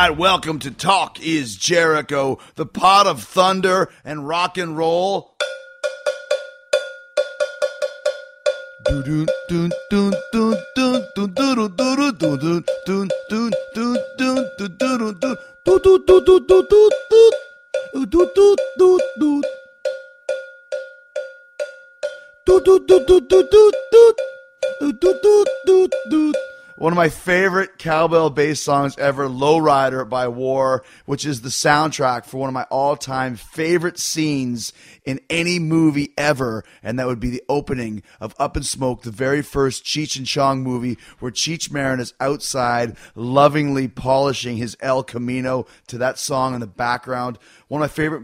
right, welcome to Talk is Jericho, the pot of thunder and rock and roll. One of my favorite cowbell-based songs ever, Lowrider by War, which is the soundtrack for one of my all-time favorite scenes in any movie ever, and that would be the opening of Up in Smoke, the very first Cheech and Chong movie, where Cheech Marin is outside lovingly polishing his El Camino to that song in the background. One of my favorite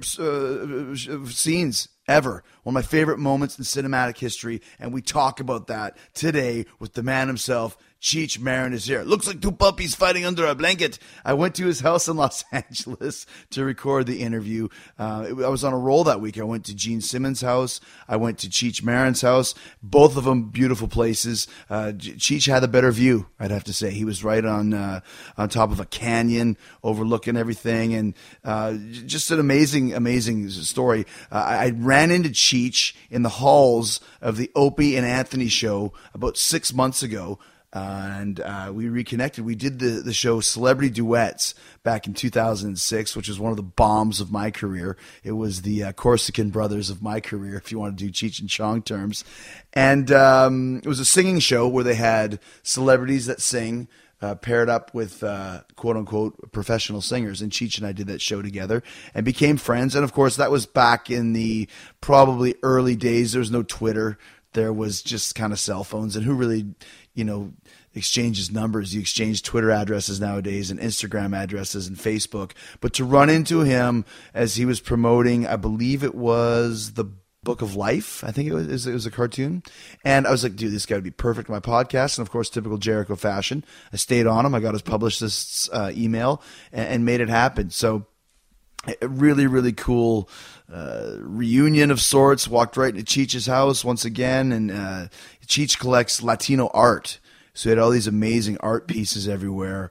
scenes ever. One of my favorite moments in cinematic history, and we talk about that today with the man himself. Cheech Marin is here. Looks like two puppies fighting under a blanket. I went to his house in Los Angeles to record the interview. I was on a roll that week. I went to Gene Simmons' house. I went to Cheech Marin's house. Both of them beautiful places. Cheech had a better view, I'd have to say. He was right on top of a canyon overlooking everything, and just an amazing story. I ran into Cheech in the halls of the Opie and Anthony show about 6 months ago. And we reconnected. We did the show Celebrity Duets back in 2006, which was one of the bombs of my career. It was the Corsican brothers of my career, if you want to do Cheech and Chong terms. And it was a singing show where they had celebrities that sing paired up with quote-unquote professional singers. And Cheech and I did that show together and became friends. And, of course, that was back in the probably early days. There was no Twitter. There was just kind of cell phones. And who really, exchanges numbers? You exchange Twitter addresses nowadays and Instagram addresses and Facebook. But to run into him as he was promoting, I believe it was the Book of Life. I think it was a cartoon. And I was like, dude, this guy would be perfect for my podcast. And of course, typical Jericho fashion, I stayed on him. I got his publicist's email and made it happen. So a really, really cool reunion of sorts. Walked right into Cheech's house once again. And Cheech collects Latino art. So he had all these amazing art pieces everywhere,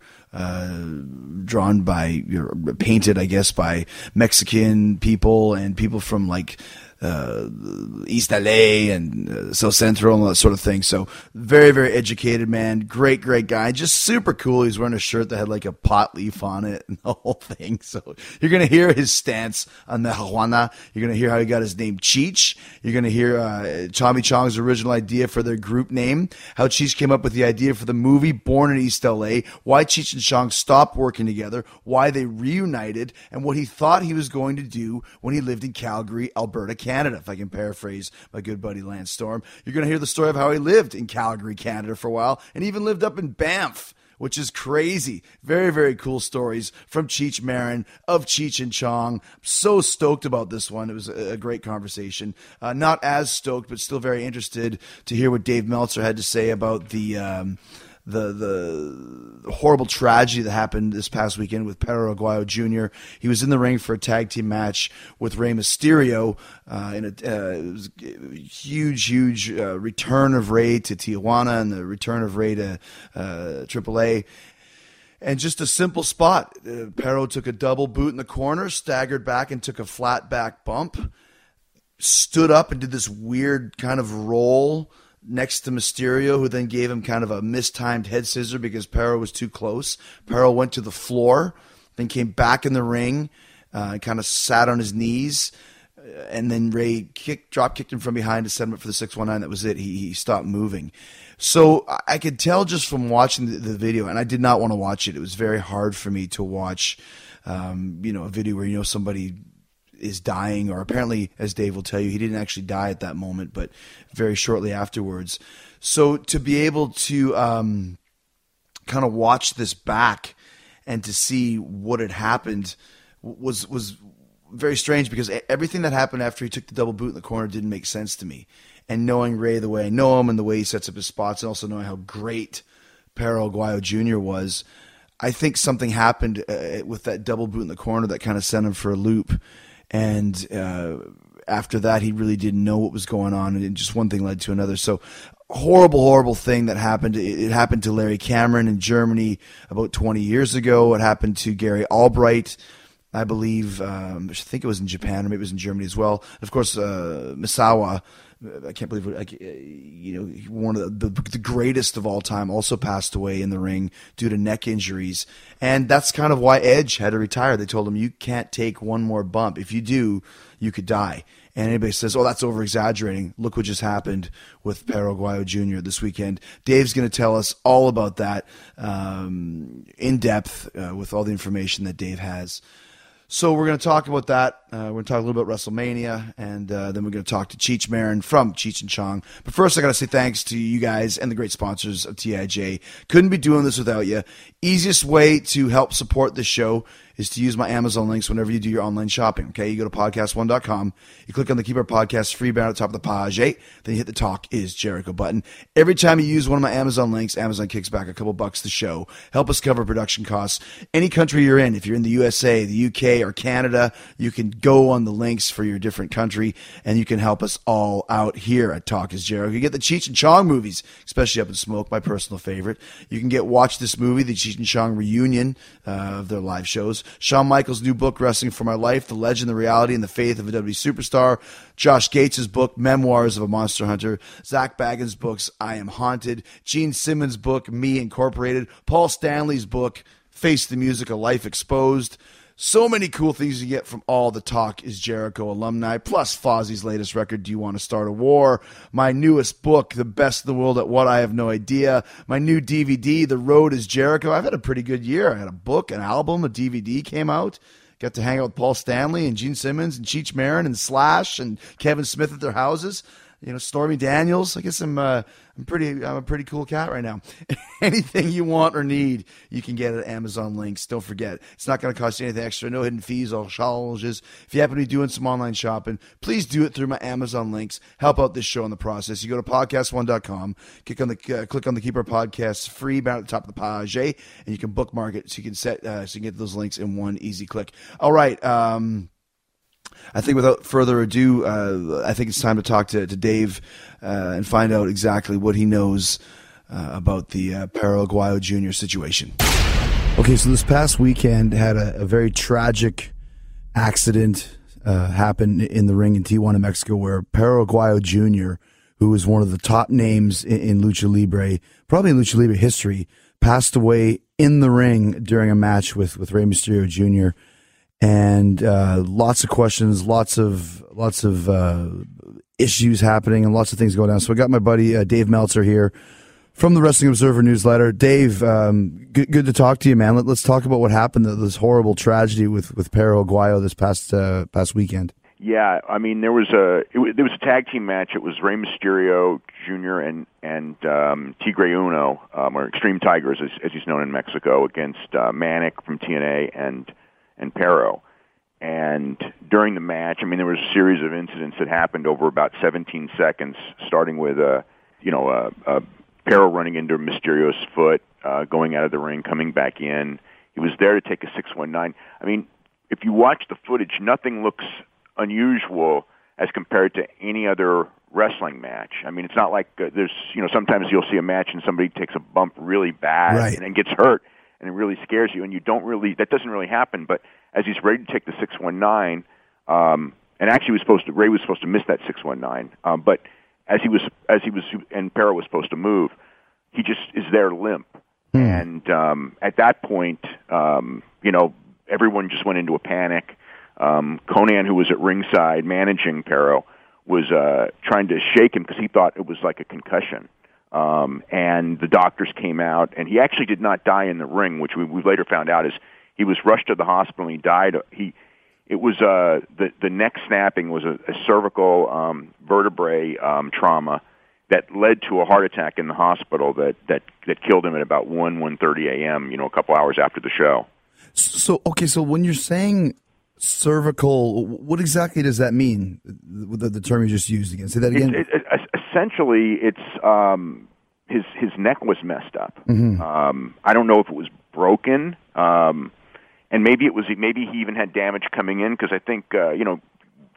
drawn by, painted, I guess, by Mexican people and people from like East LA and South Central and all that sort of thing. So very, very educated man. Great guy. Just super cool. He's wearing a shirt that had like a pot leaf on it and the whole thing. So you're going to hear his stance on the Juana. You're going to hear how he got his name Cheech. You're going to hear Tommy Chong's original idea for their group name, how Cheech came up with the idea for the movie Born in East LA, why Cheech and Chong stopped working together, why they reunited, and what he thought he was going to do when he lived in Calgary, Alberta, Canada, if I can paraphrase my good buddy Lance Storm. You're going to hear the story of how he lived in Calgary, Canada for a while, and even lived up in Banff, which is crazy. Very, very cool stories from Cheech Marin of Cheech and Chong. I'm so stoked about this one. It was a great conversation. Not as stoked, but still very interested to hear what Dave Meltzer had to say about the horrible tragedy that happened this past weekend with Perro Aguayo Jr. He was in the ring for a tag team match with Rey Mysterio in a huge return of Rey to Tijuana and the return of Rey to AAA. And just a simple spot. Perro took a double boot in the corner, staggered back and took a flat back bump, stood up and did this weird kind of roll next to Mysterio, who then gave him kind of a mistimed head scissor because Perro was too close. Perro went to the floor, then came back in the ring, kind of sat on his knees, and then Rey drop kicked him from behind to set him up for the 619. That was it. He stopped moving. So I could tell just from watching the video, and I did not want to watch it. It was very hard for me to watch, a video where somebody is dying, or apparently, as Dave will tell you, he didn't actually die at that moment, but very shortly afterwards. So to be able to kind of watch this back and to see what had happened was very strange, because everything that happened after he took the double boot in the corner didn't make sense to me. And knowing Rey the way I know him and the way he sets up his spots, and also knowing how great Perro Aguayo Jr. was, I think something happened with that double boot in the corner that kind of sent him for a loop. And after that, he really didn't know what was going on, and just one thing led to another. So horrible thing that happened. It happened to Larry Cameron in Germany about 20 years ago. It happened to Gary Albright, I believe. I think it was in Japan, or maybe it was in Germany as well. And of course, Misawa. I can't believe it. One of the greatest of all time also passed away in the ring due to neck injuries. And that's kind of why Edge had to retire. They told him, you can't take one more bump. If you do, you could die. And anybody says, oh, that's over-exaggerating. Look what just happened with Perro Aguayo Jr. this weekend. Dave's going to tell us all about that in depth with all the information that Dave has. So we're going to talk about that. We're going to talk a little bit about WrestleMania, and then we're going to talk to Cheech Marin from Cheech and Chong. But first, I got to say thanks to you guys and the great sponsors of TIJ. Couldn't be doing this without you. Easiest way to help support this show is to use my Amazon links whenever you do your online shopping. Okay, you go to podcast1.com, you click on the Keep Our Podcast free banner at the top of the page, then you hit the Talk is Jericho button. Every time you use one of my Amazon links, Amazon kicks back a couple bucks to show. Help us cover production costs. Any country you're in, if you're in the USA, the UK, or Canada, you can go on the links for your different country, and you can help us all out here at Talk is Jericho. You get the Cheech and Chong movies, especially Up in Smoke, my personal favorite. You can get Watch This Movie, the Cheech and Chong reunion of their live shows. Shawn Michaels' new book, Wrestling for My Life, The Legend, the Reality, and the Faith of a WWE Superstar. Josh Gates' book, Memoirs of a Monster Hunter. Zach Baggins' books, I Am Haunted. Gene Simmons' book, Me Incorporated. Paul Stanley's book, Face the Music, A Life Exposed. So many cool things you get from all the Talk is Jericho alumni, plus Fozzie's latest record, Do You Want to Start a War? My newest book, The Best in the World at What I Have No Idea. My new DVD, The Road is Jericho. I've had a pretty good year. I had a book, an album, a DVD came out. Got to hang out with Paul Stanley and Gene Simmons and Cheech Marin and Slash and Kevin Smith at their houses. Stormy Daniels. I guess I'm a pretty cool cat right now. Anything you want or need, you can get at Amazon links. Don't forget, it's not going to cost you anything extra. No hidden fees or charges. If you happen to be doing some online shopping, please do it through my Amazon links. Help out this show in the process. You go to podcast1.com, click on the Keep Our Podcasts free banner at the top of the page, and you can bookmark it so you can get those links in one easy click. All right. I think without further ado, I think it's time to talk to Dave and find out exactly what he knows about the Perro Aguayo Jr. situation. Okay, so this past weekend had a very tragic accident happen in the ring in Tijuana, Mexico, where Perro Aguayo Jr., who is one of the top names in Lucha Libre, probably in Lucha Libre history, passed away in the ring during a match with Rey Mysterio Jr., and lots of questions, lots of issues happening, and lots of things going on. So I got my buddy Dave Meltzer here from the Wrestling Observer newsletter. Dave, good to talk to you, man. Let's talk about what happened, this horrible tragedy with Perro Aguayo this past weekend. Yeah, I mean there was a tag team match. It was Rey Mysterio Jr. and Tigre Uno, or Extreme Tigers as he's known in Mexico, against Manic from TNA and Perro. And during the match, I mean, there was a series of incidents that happened over about 17 seconds, starting with Perro running into Mysterio's foot, going out of the ring, coming back in. He was there to take a 619. I mean, if you watch the footage, nothing looks unusual as compared to any other wrestling match. I mean, it's not like there's, sometimes you'll see a match and somebody takes a bump really bad right, and gets hurt, and it really scares you, and that doesn't really happen. But as he's ready to take the 619, and actually Ray was supposed to miss that 619, but as he was, and Perro was supposed to move, he just is there limp. And at that point, everyone just went into a panic. Conan, who was at ringside managing Perro, was trying to shake him because he thought it was like a concussion. And the doctors came out, and he actually did not die in the ring, which we later found out is he was rushed to the hospital and he died. It was the neck snapping was a cervical vertebrae trauma that led to a heart attack in the hospital that killed him at about 1:30 a.m. A couple hours after the show. So when you're saying cervical, what exactly does that mean? The term you just used again. Say that again. Essentially, it's his neck was messed up. Mm-hmm. I don't know if it was broken, and maybe he even had damage coming in because I think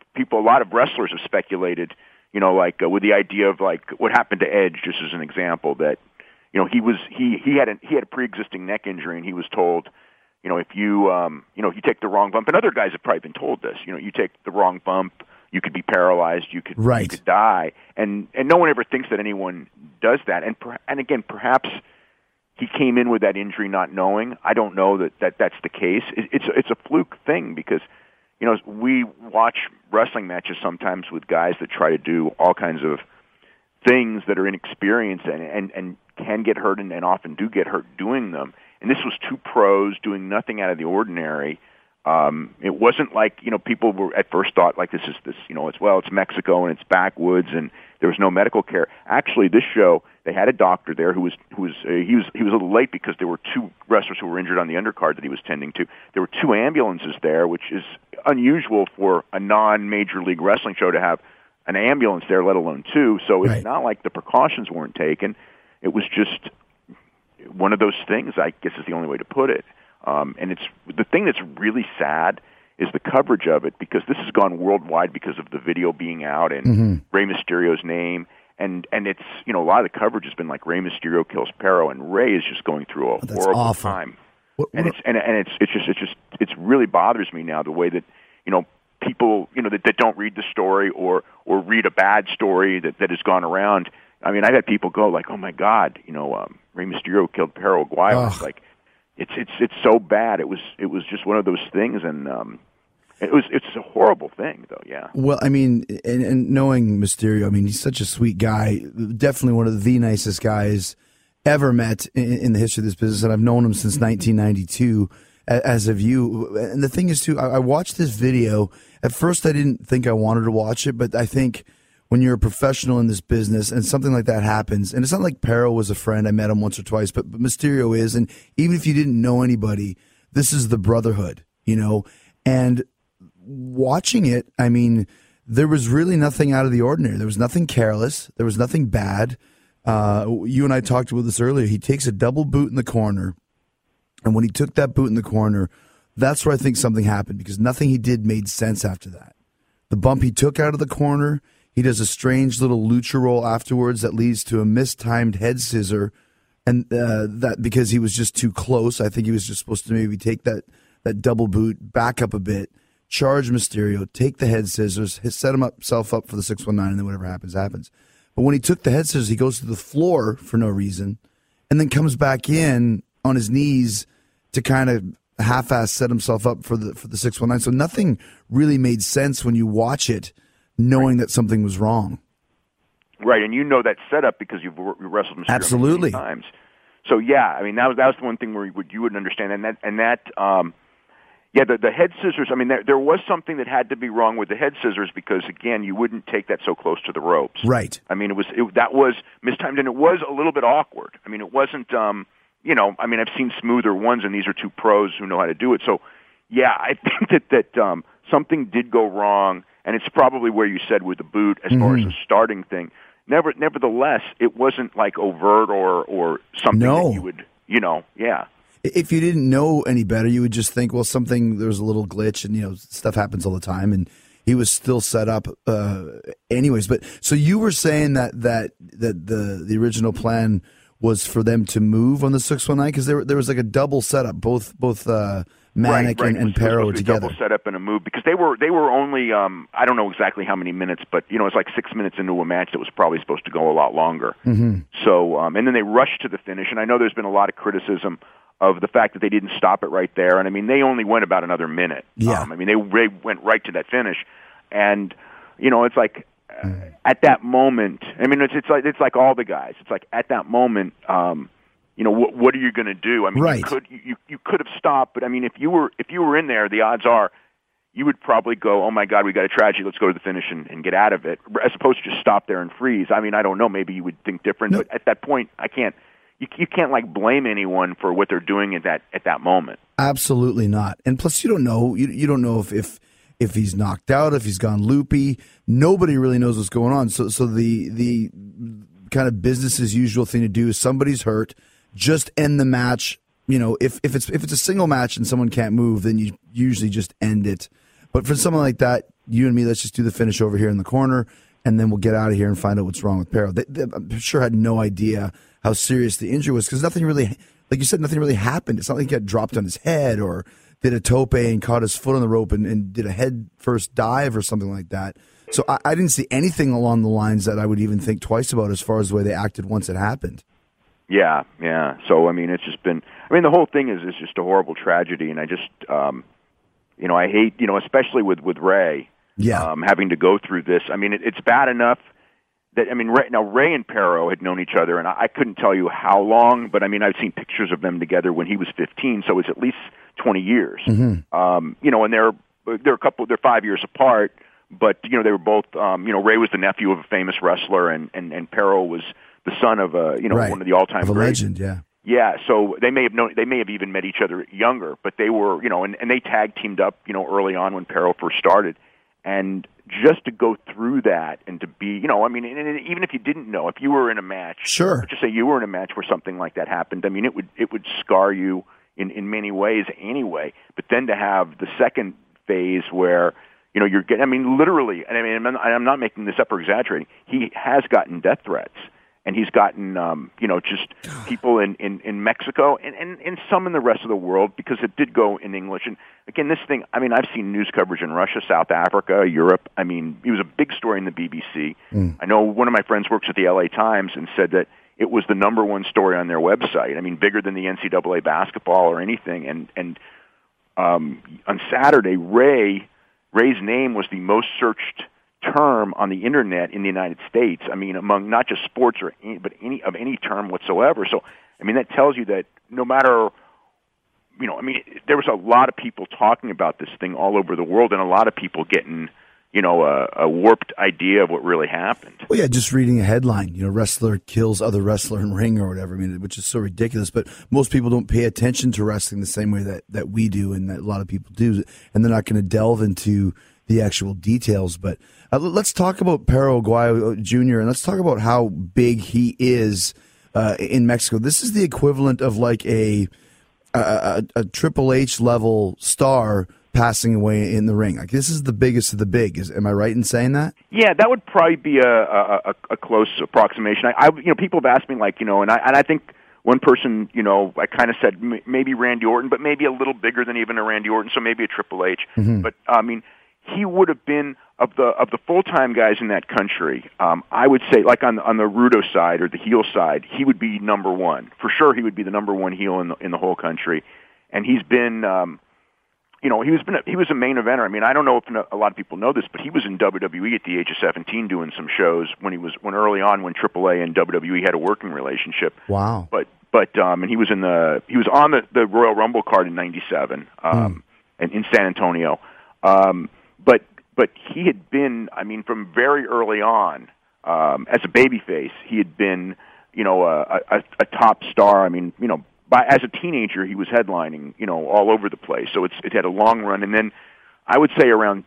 a lot of wrestlers have speculated, like with the idea of like what happened to Edge, just as an example, that he had a pre-existing neck injury, and he was told, if you take the wrong bump, and other guys have probably been told this, you take the wrong bump, you could be paralyzed, you could die, and no one ever thinks that anyone does that, and again, perhaps he came in with that injury not knowing. I don't know that that's the case. It's a fluke thing because, we watch wrestling matches sometimes with guys that try to do all kinds of things that are inexperienced and can get hurt and often do get hurt doing them. And this was two pros doing nothing out of the ordinary. It wasn't like, people were at first thought like this, it's Mexico and it's backwoods and there was no medical care. Actually, this show, they had a doctor there he was a little late because there were two wrestlers who were injured on the undercard that he was tending to. There were two ambulances there, which is unusual for a non-major league wrestling show to have an ambulance there, let alone two. So it's not like the precautions weren't taken. It was just one of those things, I guess is the only way to put it. And it's the thing that's really sad is the coverage of it, because this has gone worldwide because of the video being out and Rey Mysterio's name, and it's a lot of the coverage has been like Rey Mysterio kills Pero, and Rey is just going through a horrible time. It really bothers me now the way that people that don't read the story or read a bad story that has gone around. I mean, I've had people go like, "Oh my God, Rey Mysterio killed Pero Aguirre." Like, it's so bad. It was just one of those things, and it's a horrible thing, though. Yeah. Well, I mean, and knowing Mysterio, I mean, he's such a sweet guy. Definitely one of the nicest guys ever met in the history of this business, and I've known him since 1992. As of you, and the thing is too, I watched this video. At first, I didn't think I wanted to watch it, but I think when you're a professional in this business and something like that happens, and it's not like Pero was a friend, I met him once or twice, but Mysterio is, and even if you didn't know anybody, this is the brotherhood, and watching it, I mean, there was really nothing out of the ordinary. There was nothing careless. There was nothing bad. You and I talked about this earlier. He takes a double boot in the corner, and when he took that boot in the corner, that's where I think something happened, because nothing he did made sense after that. The bump he took out of the corner, he does a strange little lucha roll afterwards that leads to a mistimed head scissor, and that because he was just too close. I think he was just supposed to maybe take that double boot, back up a bit, charge Mysterio, take the head scissors, set himself up for the 619, and then whatever happens, happens. But when he took the head scissors, he goes to the floor for no reason, and then comes back in on his knees to kind of half-ass set himself up for the 619. So nothing really made sense when you watch it, knowing that something was wrong. Right, and that setup because you've wrestled Mysterio absolutely many times. So yeah, I mean that was the one thing where you wouldn't understand, the head scissors. I mean, there was something that had to be wrong with the head scissors because again, you wouldn't take that so close to the ropes. Right. I mean, that was mistimed, and it was a little bit awkward. I mean, it wasn't. I've seen smoother ones, and these are two pros who know how to do it. So yeah, I think that something did go wrong. And it's probably where you said with the boot as far as the starting thing. Nevertheless, it wasn't like overt or something that you would, yeah. If you didn't know any better, you would just think, well, there was a little glitch and, stuff happens all the time. And he was still set up anyways. But so you were saying that the original plan was for them to move on the 619 because there was like a double setup, both Manic and Pero were together. Double setup and a move because they were only I don't know exactly how many minutes, but it's like 6 minutes into a match that was probably supposed to go a lot longer. Mm-hmm. So and then they rushed to the finish, and I know there's been a lot of criticism of the fact that they didn't stop it right there, and I mean they only went about another minute. Yeah. I mean they went right to that finish, and it's like at that moment. I mean it's like all the guys. It's like at that moment. What are you going to do? I mean, right. you could have stopped, but I mean, if you were in there, the odds are you would probably go, "Oh my God, we got a tragedy. Let's go to the finish and get out of it," as opposed to just stop there and freeze. I mean, I don't know. Maybe you would think different, but at that point, I can't. You can't like blame anyone for what they're doing at that moment. Absolutely not. And plus, you don't know. You don't know if he's knocked out, if he's gone loopy. Nobody really knows what's going on. So the kind of business as usual thing to do is somebody's hurt. Just end the match. If it's a single match and someone can't move, then you usually just end it. But for someone like that, you and me, let's just do the finish over here in the corner, and then we'll get out of here and find out what's wrong with Perro. They, I'm sure had no idea how serious the injury was because nothing really, like you said, nothing really happened. It's not like he got dropped on his head or did a tope and caught his foot on the rope and did a head first dive or something like that. So I didn't see anything along the lines that I would even think twice about as far as the way they acted once it happened. Yeah. So, I mean, it's just been, the whole thing is just a horrible tragedy, and I just, I hate, especially with Ray, having to go through this. I mean, it's bad enough that, Ray and Perro had known each other, and I couldn't tell you how long, but, I've seen pictures of them together when he was 15, so it's at least 20 years. And they're 5 years apart, but, they were both, Ray was the nephew of a famous wrestler, and Perro was the son of one of the all-time greats. Legend, yeah. Yeah, so they may have even met each other younger, but they were, and they tag teamed up, early on when Perro first started. And just to go through that and to be, and even if you didn't know, if you were in a match, sure, just say you were in a match where something like that happened, it would scar you in many ways anyway. But then to have the second phase where, you're getting, literally, and I'm not making this up or exaggerating, he has gotten death threats. And he's gotten, just people in Mexico and some in the rest of the world because it did go in English. And again, this thing, I've seen news coverage in Russia, South Africa, Europe. It was a big story in the BBC. I know one of my friends works at the LA Times and said that it was the number one story on their website. Bigger than the NCAA basketball or anything. And on Saturday, Ray's name was the most searched term on the internet in the United States. Among not just sports but any term whatsoever. So, that tells you that no matter, there was a lot of people talking about this thing all over the world, and a lot of people getting, a warped idea of what really happened. Well, yeah, just reading a headline, wrestler kills other wrestler in ring or whatever. Which is so ridiculous. But most people don't pay attention to wrestling the same way that we do, and that a lot of people do, and they're not going to delve into the actual details. But let's talk about Perro Aguayo Jr., and let's talk about how big he is in Mexico. This is the equivalent of like a Triple H level star passing away in the ring. Like, this is the biggest of the big. Am I right in saying that? Yeah, that would probably be a close approximation. People have asked me, and I think one person, I kind of said maybe Randy Orton, but maybe a little bigger than even a Randy Orton, so maybe a Triple H. Mm-hmm. But he would have been of the full-time guys in that country. I would say, like on the Rudo side or the heel side, he would be number one for sure. He would be the number one heel in the whole country, and he's been, he was a main eventer. I don't know if a lot of people know this, but he was in WWE at the age of 17 doing some shows when early on when AAA and WWE had a working relationship. Wow. But and he was on the Royal Rumble card in '97 and in San Antonio. But he had been, from very early on, as a babyface, he had been, a top star. As a teenager, he was headlining, all over the place. So it had a long run. And then I would say around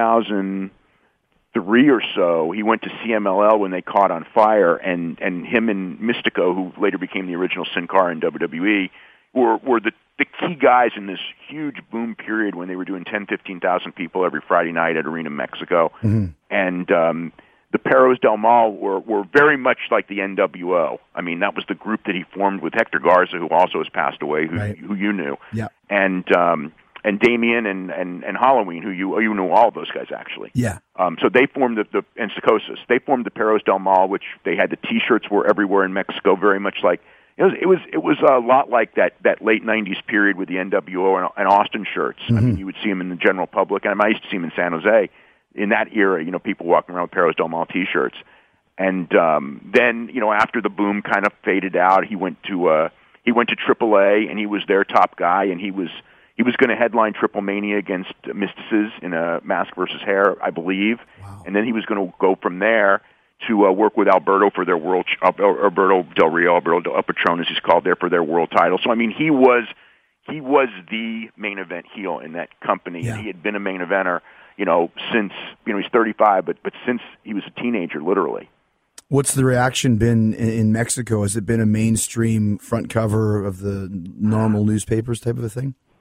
2003 or so, he went to CMLL when they caught on fire, and him and Mystico, who later became the original Sin Cara in WWE, were the key guys in this huge boom period when they were doing 10, 15,000 people every Friday night at Arena Mexico. Mm-hmm. And the Perros del Mal were very much like the NWO. That was the group that he formed with Hector Garza, who also has passed away, who you knew. Yeah. And Damien and Halloween, who you knew all of those guys actually. Yeah. So they formed and Psychosis. They formed the Perros del Mal, which they had the T-shirts were everywhere in Mexico, very much like. It was a lot like that late '90s period with the NWO and Austin shirts. Mm-hmm. You would see them in the general public, and I used to see them in San Jose. In that era, people walking around with Perros del Mal T-shirts, and then after the boom kind of faded out, he went to AAA, and he was their top guy, and he was going to headline Triple Mania against Mystices in a Mask versus Hair, I believe, wow. And then he was going to go from there to work with Alberto for their Alberto Del Rio, Alberto El Patron, as he's called there, for their world title. So he was the main event heel in that company, yeah. And he had been a main eventer, since he's 35, but since he was a teenager, literally. What's the reaction been in Mexico? Has it been a mainstream front cover of the normal newspapers type of a thing?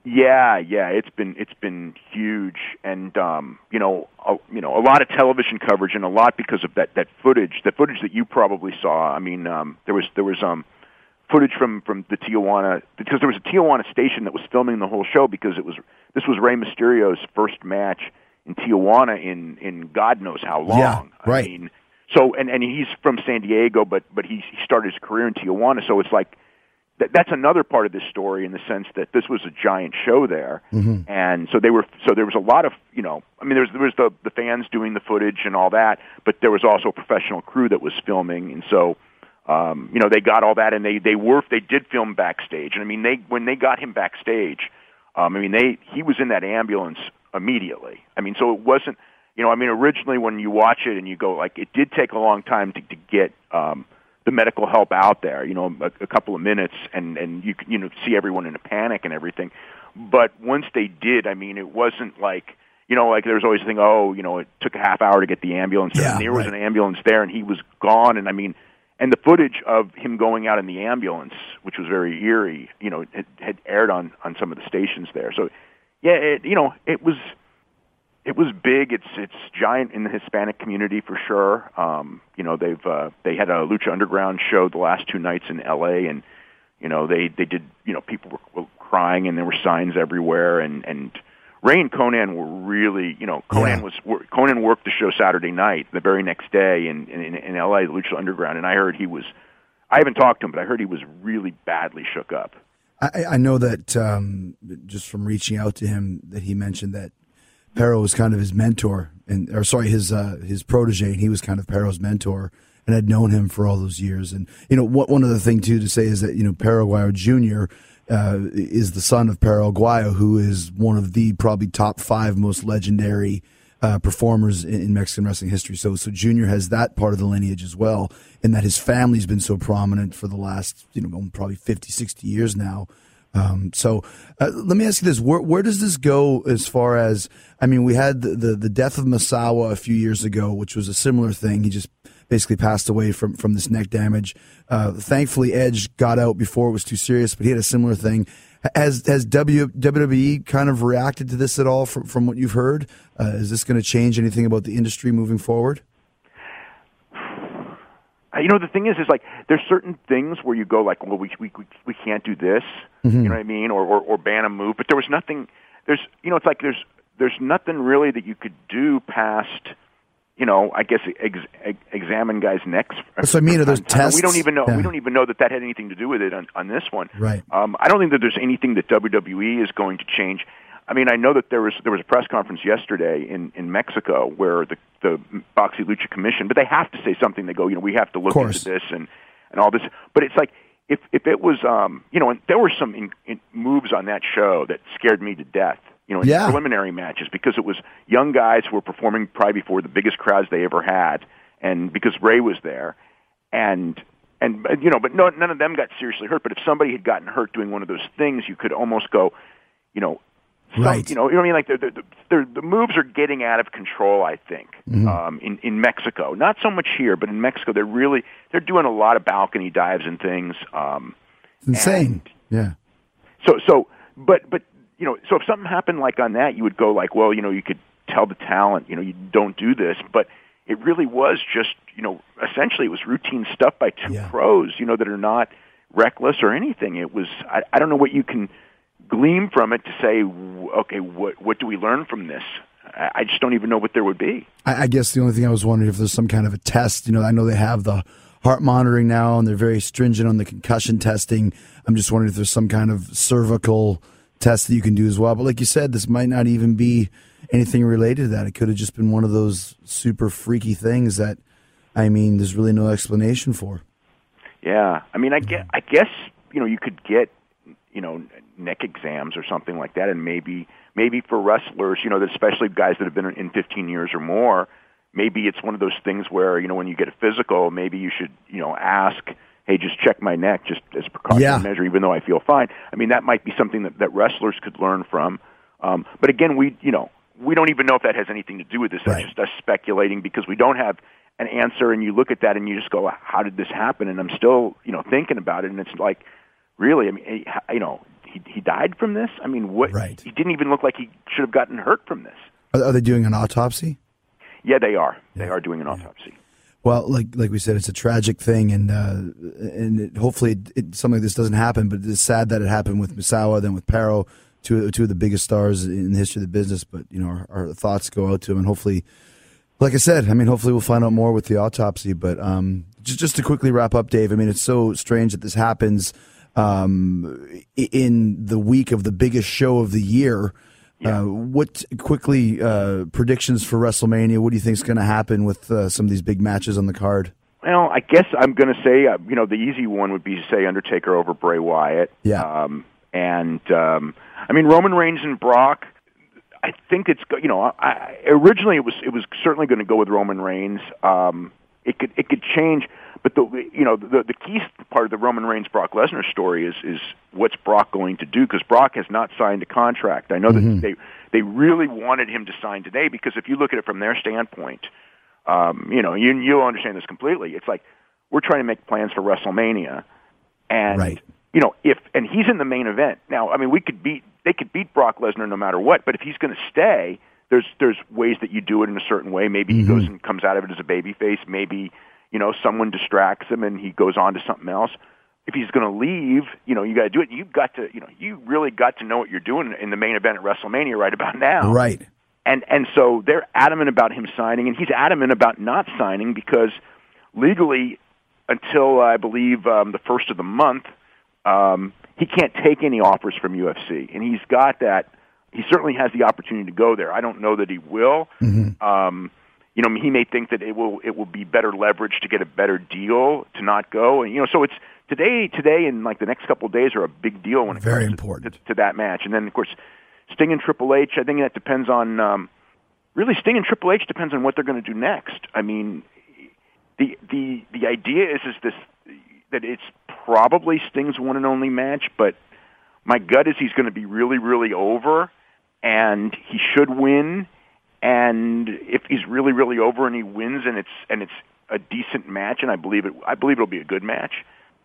Yeah, it's been huge, and a lot of television coverage, and a lot because of that footage, the footage that you probably saw. I mean, there was footage from the Tijuana, because there was a Tijuana station that was filming the whole show, because this was Rey Mysterio's first match in Tijuana in God knows how long. Yeah, right. I mean, so and he's from San Diego, but he started his career in Tijuana, so it's like. That's another part of this story, in the sense that this was a giant show there, and so there was a lot of, I mean, there was the fans doing the footage and all that, but there was also a professional crew that was filming, and so they got all that, and they did film backstage, and I mean when they got him backstage, he was in that ambulance immediately. I mean, so it wasn't, originally when you watch it and you go, like, it did take a long time to get the medical help out there, a couple of minutes, and you see everyone in a panic and everything. But once they did, I mean, it wasn't like, like there was always a thing, it took a half hour to get the ambulance there, and there was an ambulance there, and he was gone, and I mean, and the footage of him going out in the ambulance, which was very eerie, had aired on some of the stations there. So, yeah, it was big. It's giant in the Hispanic community for sure. They had a Lucha Underground show the last 2 nights in L.A. and they did, people were crying, and there were signs everywhere, and Ray and Konnan were really, Konnan worked the show Saturday night, the very next day in L.A. the Lucha Underground, and I heard I haven't talked to him, but I heard he was really badly shook up. I know that just from reaching out to him, that he mentioned that Perro was kind of his mentor, his protege, and he was kind of Perro's mentor, and had known him for all those years. And one other thing too to say is that Perro Aguayo Jr. Is the son of Perro Aguayo, who is one of the probably top 5 most legendary performers in Mexican wrestling history. So Junior has that part of the lineage as well, in that his family's been so prominent for the last probably 50, 60 years now. So let me ask you this: where does this go as far as? I mean, we had the death of Masawa a few years ago, which was a similar thing. He just basically passed away from this neck damage. Thankfully, Edge got out before it was too serious, but he had a similar thing. Has WWE kind of reacted to this at all from what you've heard? Is this going to change anything about the industry moving forward? The thing is like there's certain things where you go like, well, we can't do this, you know what I mean, or ban a move. But there was nothing. It's like there's nothing really that you could do past, I guess examine guys' necks. So I mean, are those tests? We don't even know. Yeah. We don't even know that had anything to do with it on this one. Right. I don't think that there's anything that WWE is going to change. I mean, I know that there was a press conference yesterday in Mexico where the Boxy Lucha Commission, but they have to say something. They go, we have to look into this and all this. But it's like if it was, and there were some moves on that show that scared me to death. In preliminary matches, because it was young guys who were performing probably before the biggest crowds they ever had, and because Ray was there, but none of them got seriously hurt. But if somebody had gotten hurt doing one of those things, you could almost go, right. You know what I mean? Like the moves are getting out of control, I think, in Mexico. Not so much here, but in Mexico, they're doing a lot of balcony dives and things. It's insane. Yeah. So if something happened like on that, you would go like, well, you could tell the talent, you don't do this, but it really was just, essentially it was routine stuff by 2 pros, that are not reckless or anything. It was, I don't know what you can glean from it to say, okay, what do we learn from this? I just don't even know what there would be. I guess the only thing I was wondering if there's some kind of a test. I know they have the heart monitoring now, and they're very stringent on the concussion testing. I'm just wondering if there's some kind of cervical test that you can do as well. But like you said, this might not even be anything related to that. It could have just been one of those super freaky things that, there's really no explanation for. Yeah. I mean, I guess, you could get, neck exams or something like that, and maybe for wrestlers, that especially guys that have been in 15 years or more, maybe it's one of those things where, when you get a physical, maybe you should, ask, hey, just check my neck just as a precautionary measure, even though I feel fine. I mean, that might be something that wrestlers could learn from. But again, we don't even know if that has anything to do with this. That's just us speculating because we don't have an answer, and you look at that and you just go, how did this happen? And I'm still, thinking about it, and it's like, really, he died from this? I mean, what? Right. He didn't even look like he should have gotten hurt from this. Are they doing an autopsy? Yeah, they are. They are doing an autopsy. Well, like we said, it's a tragic thing, and hopefully something like this doesn't happen. But it's sad that it happened with Misawa, then with Pero, two of the biggest stars in the history of the business. But our thoughts go out to him, and hopefully, like I said, hopefully we'll find out more with the autopsy. But just to quickly wrap up, Dave. It's so strange that this happens in the week of the biggest show of the year. Yeah. What quickly predictions for WrestleMania? What do you think is going to happen with some of these big matches on the card? Well, I guess I'm going to say, the easy one would be to say Undertaker over Bray Wyatt. Yeah. Roman Reigns and Brock. I think it's originally it was certainly going to go with Roman Reigns. It could change, but the key part of the Roman Reigns Brock Lesnar story is what's Brock going to do, because Brock has not signed a contract. I know that they really wanted him to sign today, because if you look at it from their standpoint, you'll understand this completely. It's like we're trying to make plans for WrestleMania, and right. And he's in the main event now. They could beat Brock Lesnar no matter what, but if he's going to stay, there's ways that you do it in a certain way. Maybe he goes and comes out of it as a babyface. Maybe someone distracts him and he goes on to something else. If he's going to leave, you got to do it. You really got to know what you're doing in the main event at WrestleMania right about now. Right. And so they're adamant about him signing, and he's adamant about not signing because legally, until I believe the first of the month, he can't take any offers from UFC, and he's got that. He certainly has the opportunity to go there. I don't know that he will. He may think that it will be better leverage to get a better deal to not go, and so it's today and like the next couple of days are a big deal when it very comes important to that match. And then of course Sting and Triple H. I think that depends on really Sting and Triple H depends on what they're going to do next. I mean, the idea is this that it's probably Sting's one and only match, but my gut is he's going to be really, really over, and he should win. And if he's really, really over and he wins, and it's a decent match, and I believe it'll be a good match.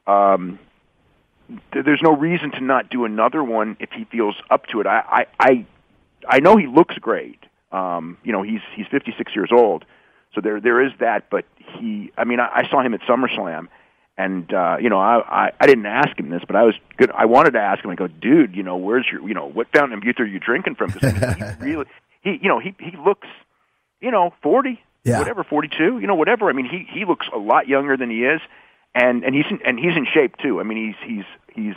There's no reason to not do another one if he feels up to it. I know he looks great. He's 56 years old, so there is that. But I saw him at SummerSlam. And I didn't ask him this, but I was good. I wanted to ask him. I go, dude, where's your, what Fountain of Youth are you drinking from? Because he looks, 40, whatever, 42, whatever. I mean, he looks a lot younger than he is, and he's in shape too. I mean, he's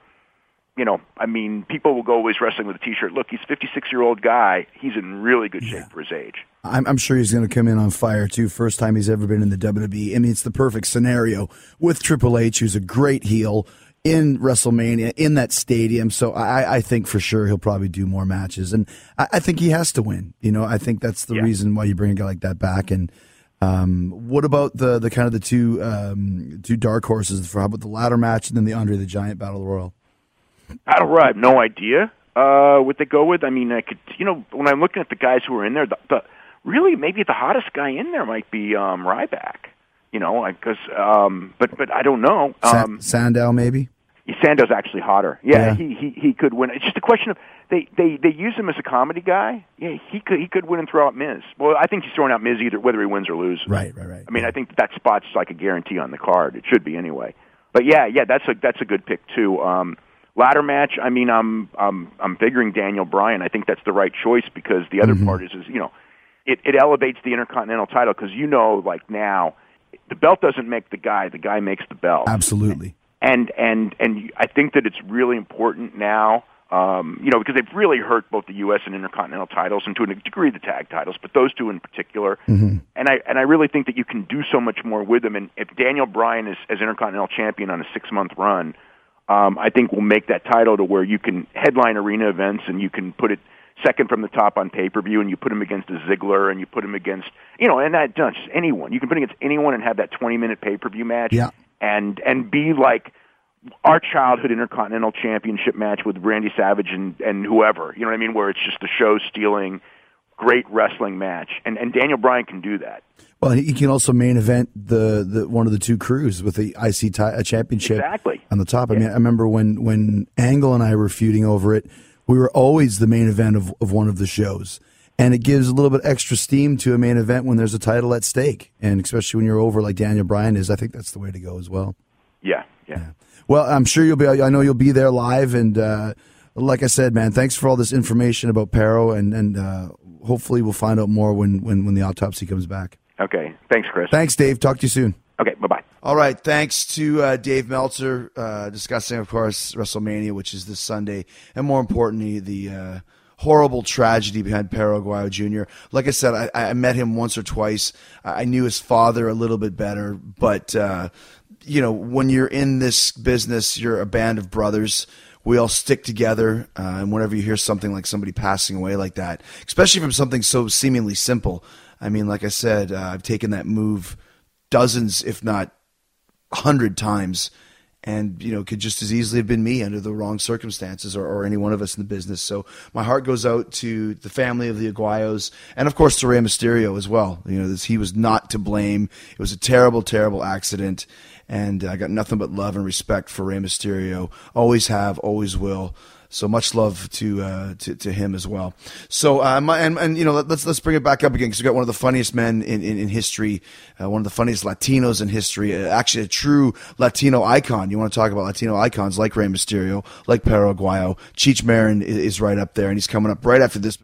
people will go always wrestling with a T-shirt. Look, he's a 56-year-old guy. He's in really good shape for his age. I'm sure he's going to come in on fire, too. First time he's ever been in the WWE. It's the perfect scenario with Triple H, who's a great heel in WrestleMania, in that stadium. So I think for sure he'll probably do more matches. And I think he has to win. I think that's the reason why you bring a guy like that back. And what about the kind of the two dark horses? How about the ladder match and then the Andre the Giant Battle Royal? Battle Royal, I have no idea what they go with. I mean, I could, when I'm looking at the guys who are in there, really maybe the hottest guy in there might be Ryback. Because but I don't know. Sandow maybe. Sandow's actually hotter. Yeah, he could win. It's just a question of they use him as a comedy guy. Yeah, he could win and throw out Miz. Well, I think he's throwing out Miz either whether he wins or loses. Right. I mean, I think that spot's like a guarantee on the card. It should be anyway. But yeah, that's a good pick too. Ladder match. I mean, I'm figuring Daniel Bryan. I think that's the right choice because the other part is it elevates the Intercontinental title because like now the belt doesn't make the guy makes the belt. Absolutely. And I think that it's really important now, because they've really hurt both the U.S. and Intercontinental titles, and to a degree the tag titles, but those two in particular. And I really think that you can do so much more with them. And if Daniel Bryan is as Intercontinental Champion on a 6-month run, I think we'll make that title to where you can headline arena events and you can put it second from the top on pay-per-view, and you put him against a Ziggler, and you put him against, and that just anyone. You can put him against anyone and have that 20-minute pay-per-view match, and be like our childhood Intercontinental Championship match with Randy Savage and whoever, you know what I mean, where it's just a show-stealing, great wrestling match, and Daniel Bryan can do that. Well, he can also main event the one of the two crews with the IC championship on the top. I mean, I remember when Angle and I were feuding over it, we were always the main event of one of the shows. And it gives a little bit extra steam to a main event when there's a title at stake. And especially when you're over like Daniel Bryan is, I think that's the way to go as well. Yeah. Well, I'm sure I know you'll be there live. And like I said, man, thanks for all this information about Pero. And hopefully we'll find out more when the autopsy comes back. Okay. Thanks, Chris. Thanks, Dave. Talk to you soon. Okay. Bye-bye. All right. Thanks to Dave Meltzer discussing, of course, WrestleMania, which is this Sunday. And more importantly, the horrible tragedy behind Pero Aguayo Jr. Like I said, I met him once or twice. I knew his father a little bit better. But, when you're in this business, you're a band of brothers. We all stick together, and whenever you hear something like somebody passing away like that, especially from something so seemingly simple, I mean, like I said, I've taken that move dozens, if not 100 times, and, could just as easily have been me under the wrong circumstances or any one of us in the business. So my heart goes out to the family of the Aguayos and, of course, to Rey Mysterio as well. He was not to blame. It was a terrible, terrible accident, and I got nothing but love and respect for Rey Mysterio. Always have, always will. So much love to him as well. So let's bring it back up again because we got one of the funniest men in history, one of the funniest Latinos in history, actually a true Latino icon. You want to talk about Latino icons like Rey Mysterio, like Pero Aguayo. Cheech Marin is right up there, and he's coming up right after this.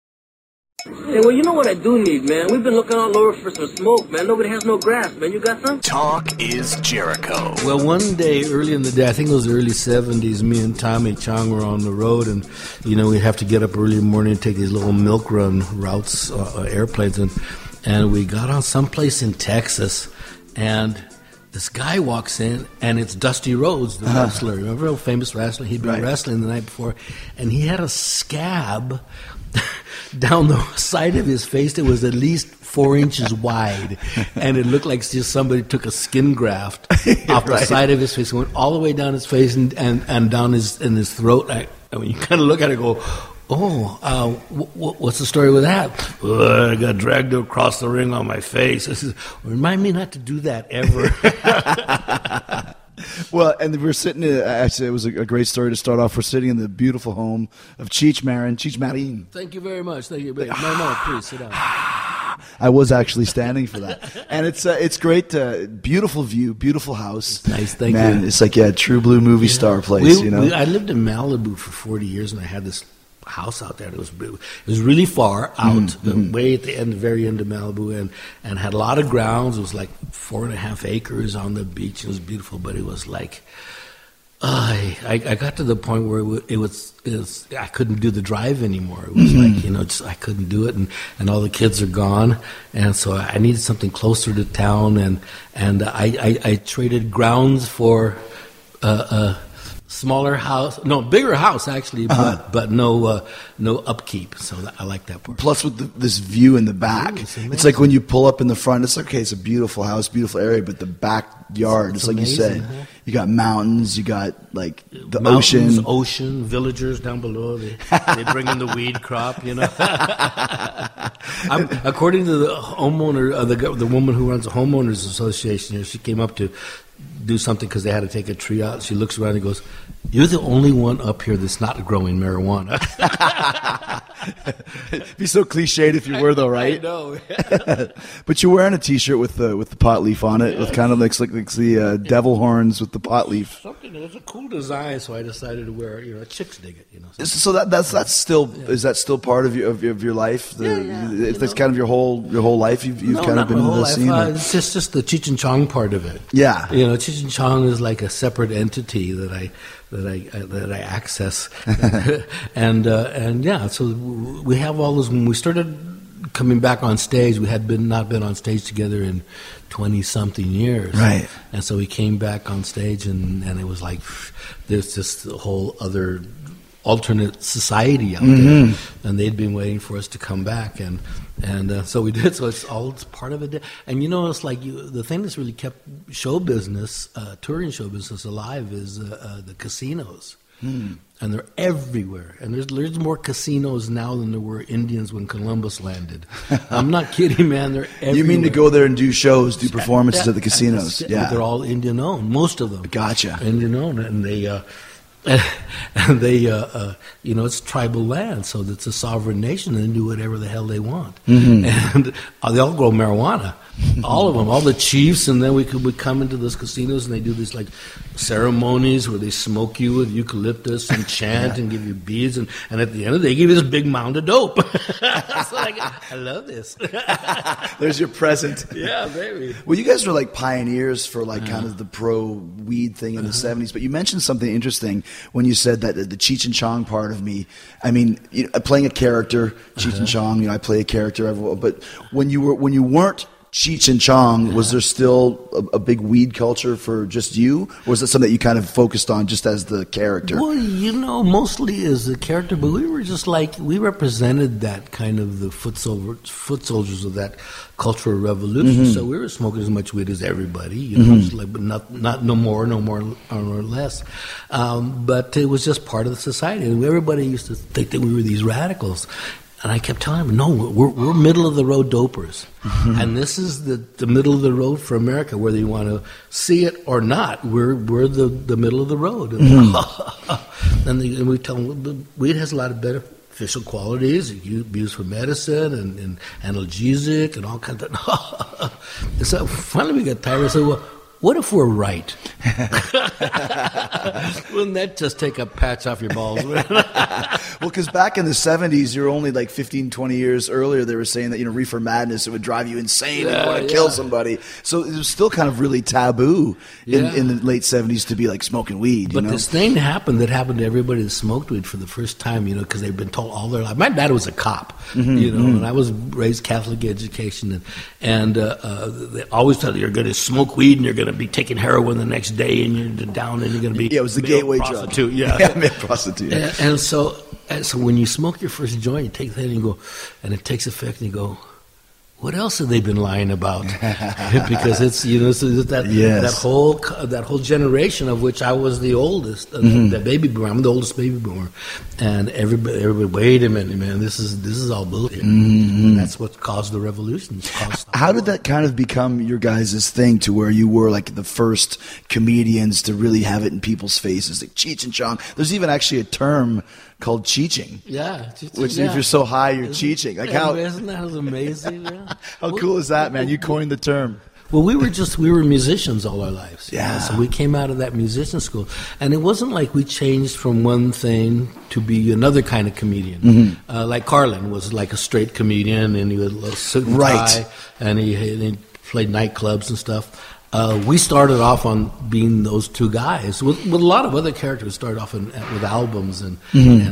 Hey, well, you know what I do need, man? We've been looking all over for some smoke, man. Nobody has no grass, man. You got some? Talk is Jericho. Well, one day early in the day, I think it was the early 70s, me and Tommy Chong were on the road, and, we have to get up early in the morning and take these little milk run routes, airplanes, and we got on someplace in Texas, and this guy walks in, and it's Dusty Rhodes, the wrestler. Remember, a famous wrestler? He'd been wrestling the night before, and he had a scab down the side of his face that was at least 4 inches wide, and it looked like just somebody took a skin graft off the side of his face, went all the way down his face and down in his throat. I mean, you kind of look at it and go, what's the story with that? I got dragged across the ring on my face. I said, remind me not to do that ever. Well, and we're sitting, actually, it was a great story to start off. We're sitting in the beautiful home of Cheech Marin. Thank you very much. Thank you. No, please, sit down. I was actually standing for that. And it's great, beautiful view, beautiful house. Nice, thank you. It's like a true blue movie star place, I lived in Malibu for 40 years, and I had this house out there. It was really far out, way at the end, very end of Malibu, and had a lot of grounds. It was like 4.5 acres on the beach. It was beautiful, but it was like I got to the point where it was I couldn't do the drive anymore. It was like I couldn't do it, and all the kids are gone, and so I needed something closer to town, and I traded grounds for smaller house, bigger house actually, but no upkeep. So I like that part. Plus with this view in the back, it's like when you pull up in the front, it's okay. It's a beautiful house, beautiful area, but the backyard, it's like amazing, you said, you got mountains, you got like the ocean, villagers down below. They bring in the weed crop, according to the homeowner, the woman who runs the homeowners association, she came up to do something because they had to take a tree out. She looks around and goes, "You're the only one up here that's not growing marijuana." It'd be so cliched if you were, though, right? I know. But you're wearing a T-shirt with the pot leaf on it, with kind of like the devil horns with the pot leaf. Something. It was a cool design, so I decided to wear. Chicks dig it. So that's still is that still part of your life? That's kind of your whole life. You've kind of been in the scene. It's just the Cheech and Chong part of it. Yeah. Cheech and Chong is like a separate entity that I access, and so we have all those. When we started coming back on stage, we had not been on stage together in 20-something years, right? And so we came back on stage, and it was like there's just a whole other alternate society out there, and they'd been waiting for us to come back, and so we did. So it's part of it, and it's like the thing that's really kept show business, touring show business alive is the casinos. And they're everywhere. And there's more casinos now than there were Indians when Columbus landed. I'm not kidding, man. They're everywhere. You mean to go there and do shows, do performances at the casinos? Yeah. They're all Indian-owned, most of them. Gotcha. Indian-owned. And they... it's tribal land, so it's a sovereign nation, and they do whatever the hell they want. And they all grow marijuana, all of them, all the chiefs. And then we come into those casinos, and they do these like ceremonies where they smoke you with eucalyptus and chant and give you beads, and at the end of the day, they give you this big mound of dope. So I love this. There's your present. Yeah, baby. Well, you guys were like pioneers for like kind of the pro weed thing in the 70s, but you mentioned something interesting when you said that the Cheech and Chong part of me. I mean, playing a character, Cheech and Chong, I play a character, but when you weren't Cheech and Chong, was there still a big weed culture for just you? Or was it something that you kind of focused on just as the character? Well, mostly as the character, but we were just like, we represented that kind of the foot soldiers of that cultural revolution. So we were smoking as much weed as everybody, just like, but not no more or less. But it was just part of the society. And everybody used to think that we were these radicals. And I kept telling him, no, we're middle-of-the-road dopers. And this is the middle of the road for America, whether you want to see it or not. We're the middle of the road. And we tell them, the weed has a lot of beneficial qualities. You use for medicine and analgesic and all kinds of... And so finally we got tired. I said, well, what if we're right? Wouldn't that just take a patch off your balls? Well, because back in the 70s, you're only like 15, 20 years earlier, they were saying that, reefer madness, it would drive you insane and you want to kill somebody. So it was still kind of really taboo in the late 70s to be like smoking weed. But this thing happened to everybody that smoked weed for the first time, because they've been told all their life. My dad was a cop, and I was raised Catholic education. And they always tell you, you're going to smoke weed and you're going to be taking heroin the next day and you're down and you're going to be it was the gateway prostitute. Drug. Male prostitute. And so when you smoke your first joint, you take that and you go, and it takes effect and you go, what else have they been lying about? Because it's that whole generation of which I was the oldest, the baby boomer. I'm the oldest baby boomer, and everybody, wait a minute, man, this is all bullshit. And that's what caused the revolution. How did that kind of become your guys' thing to where you were like the first comedians to really have it in people's faces, like Cheech and Chong? There's even actually a term called cheeching. Yeah. Which if you're so high, you're cheeching. Like isn't that amazing? Yeah? How cool is that, man? You coined the term. Well, we were musicians all our lives. Yeah. So we came out of that musician school. And it wasn't like we changed from one thing to be another kind of comedian. Like Carlin was like a straight comedian, and he would a suit and tie, and he played nightclubs and stuff. We started off on being those two guys with a lot of other characters. Started off with albums and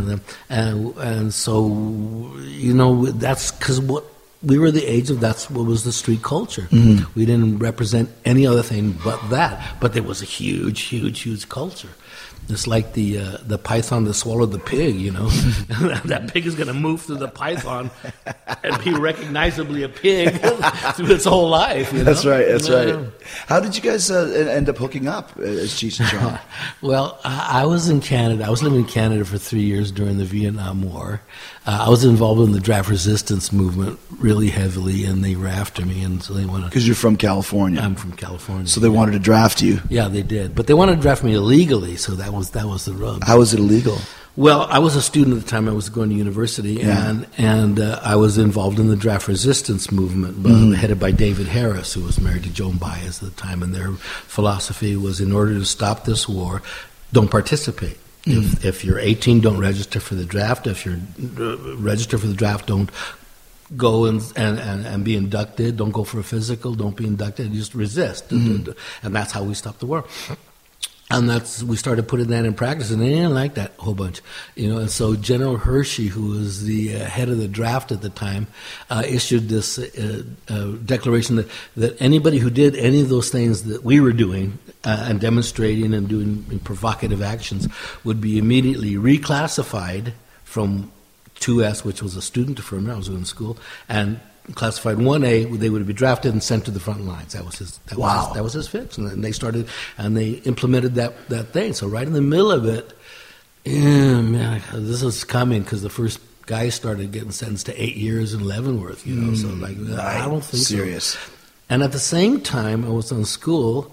so that's because we were the age of that's what was the street culture. We didn't represent any other thing but that. But there was a huge, huge, huge culture. It's like the python that swallowed the pig, That pig is going to move through the python and be recognizably a pig through its whole life. That's right. How did you guys end up hooking up as Cheech and Chong? Well, I was in Canada. I was living in Canada for 3 years during the Vietnam War. I was involved in the draft resistance movement really heavily, and they were after me, and so they wanted. Because you're from California. I'm from California. So they wanted to draft you. Yeah, they did, but they wanted to draft me illegally. So that was the rub. How was it illegal? Well, I was a student at the time. I was going to university, and I was involved in the draft resistance movement, headed by David Harris, who was married to Joan Baez at the time. And their philosophy was, in order to stop this war, don't participate. If you're 18, don't register for the draft. If you're register for the draft, don't go and be inducted. Don't go for a physical. Don't be inducted. Just resist. And that's how we stopped the war. And we started putting that in practice, and they didn't like that a whole bunch, And so General Hershey, who was the head of the draft at the time, issued this declaration that anybody who did any of those things that we were doing and demonstrating and doing provocative actions would be immediately reclassified from 2S, which was a student deferment. I was going to school, and classified 1A, they would be drafted and sent to the front lines. That was his fix. And then they started, and they implemented that thing. So right in the middle of it, Yeah, man, this was coming because the first guy started getting sentenced to 8 years in Leavenworth, you know, so like, I don't think Serious. so. And at the same time, I was in school,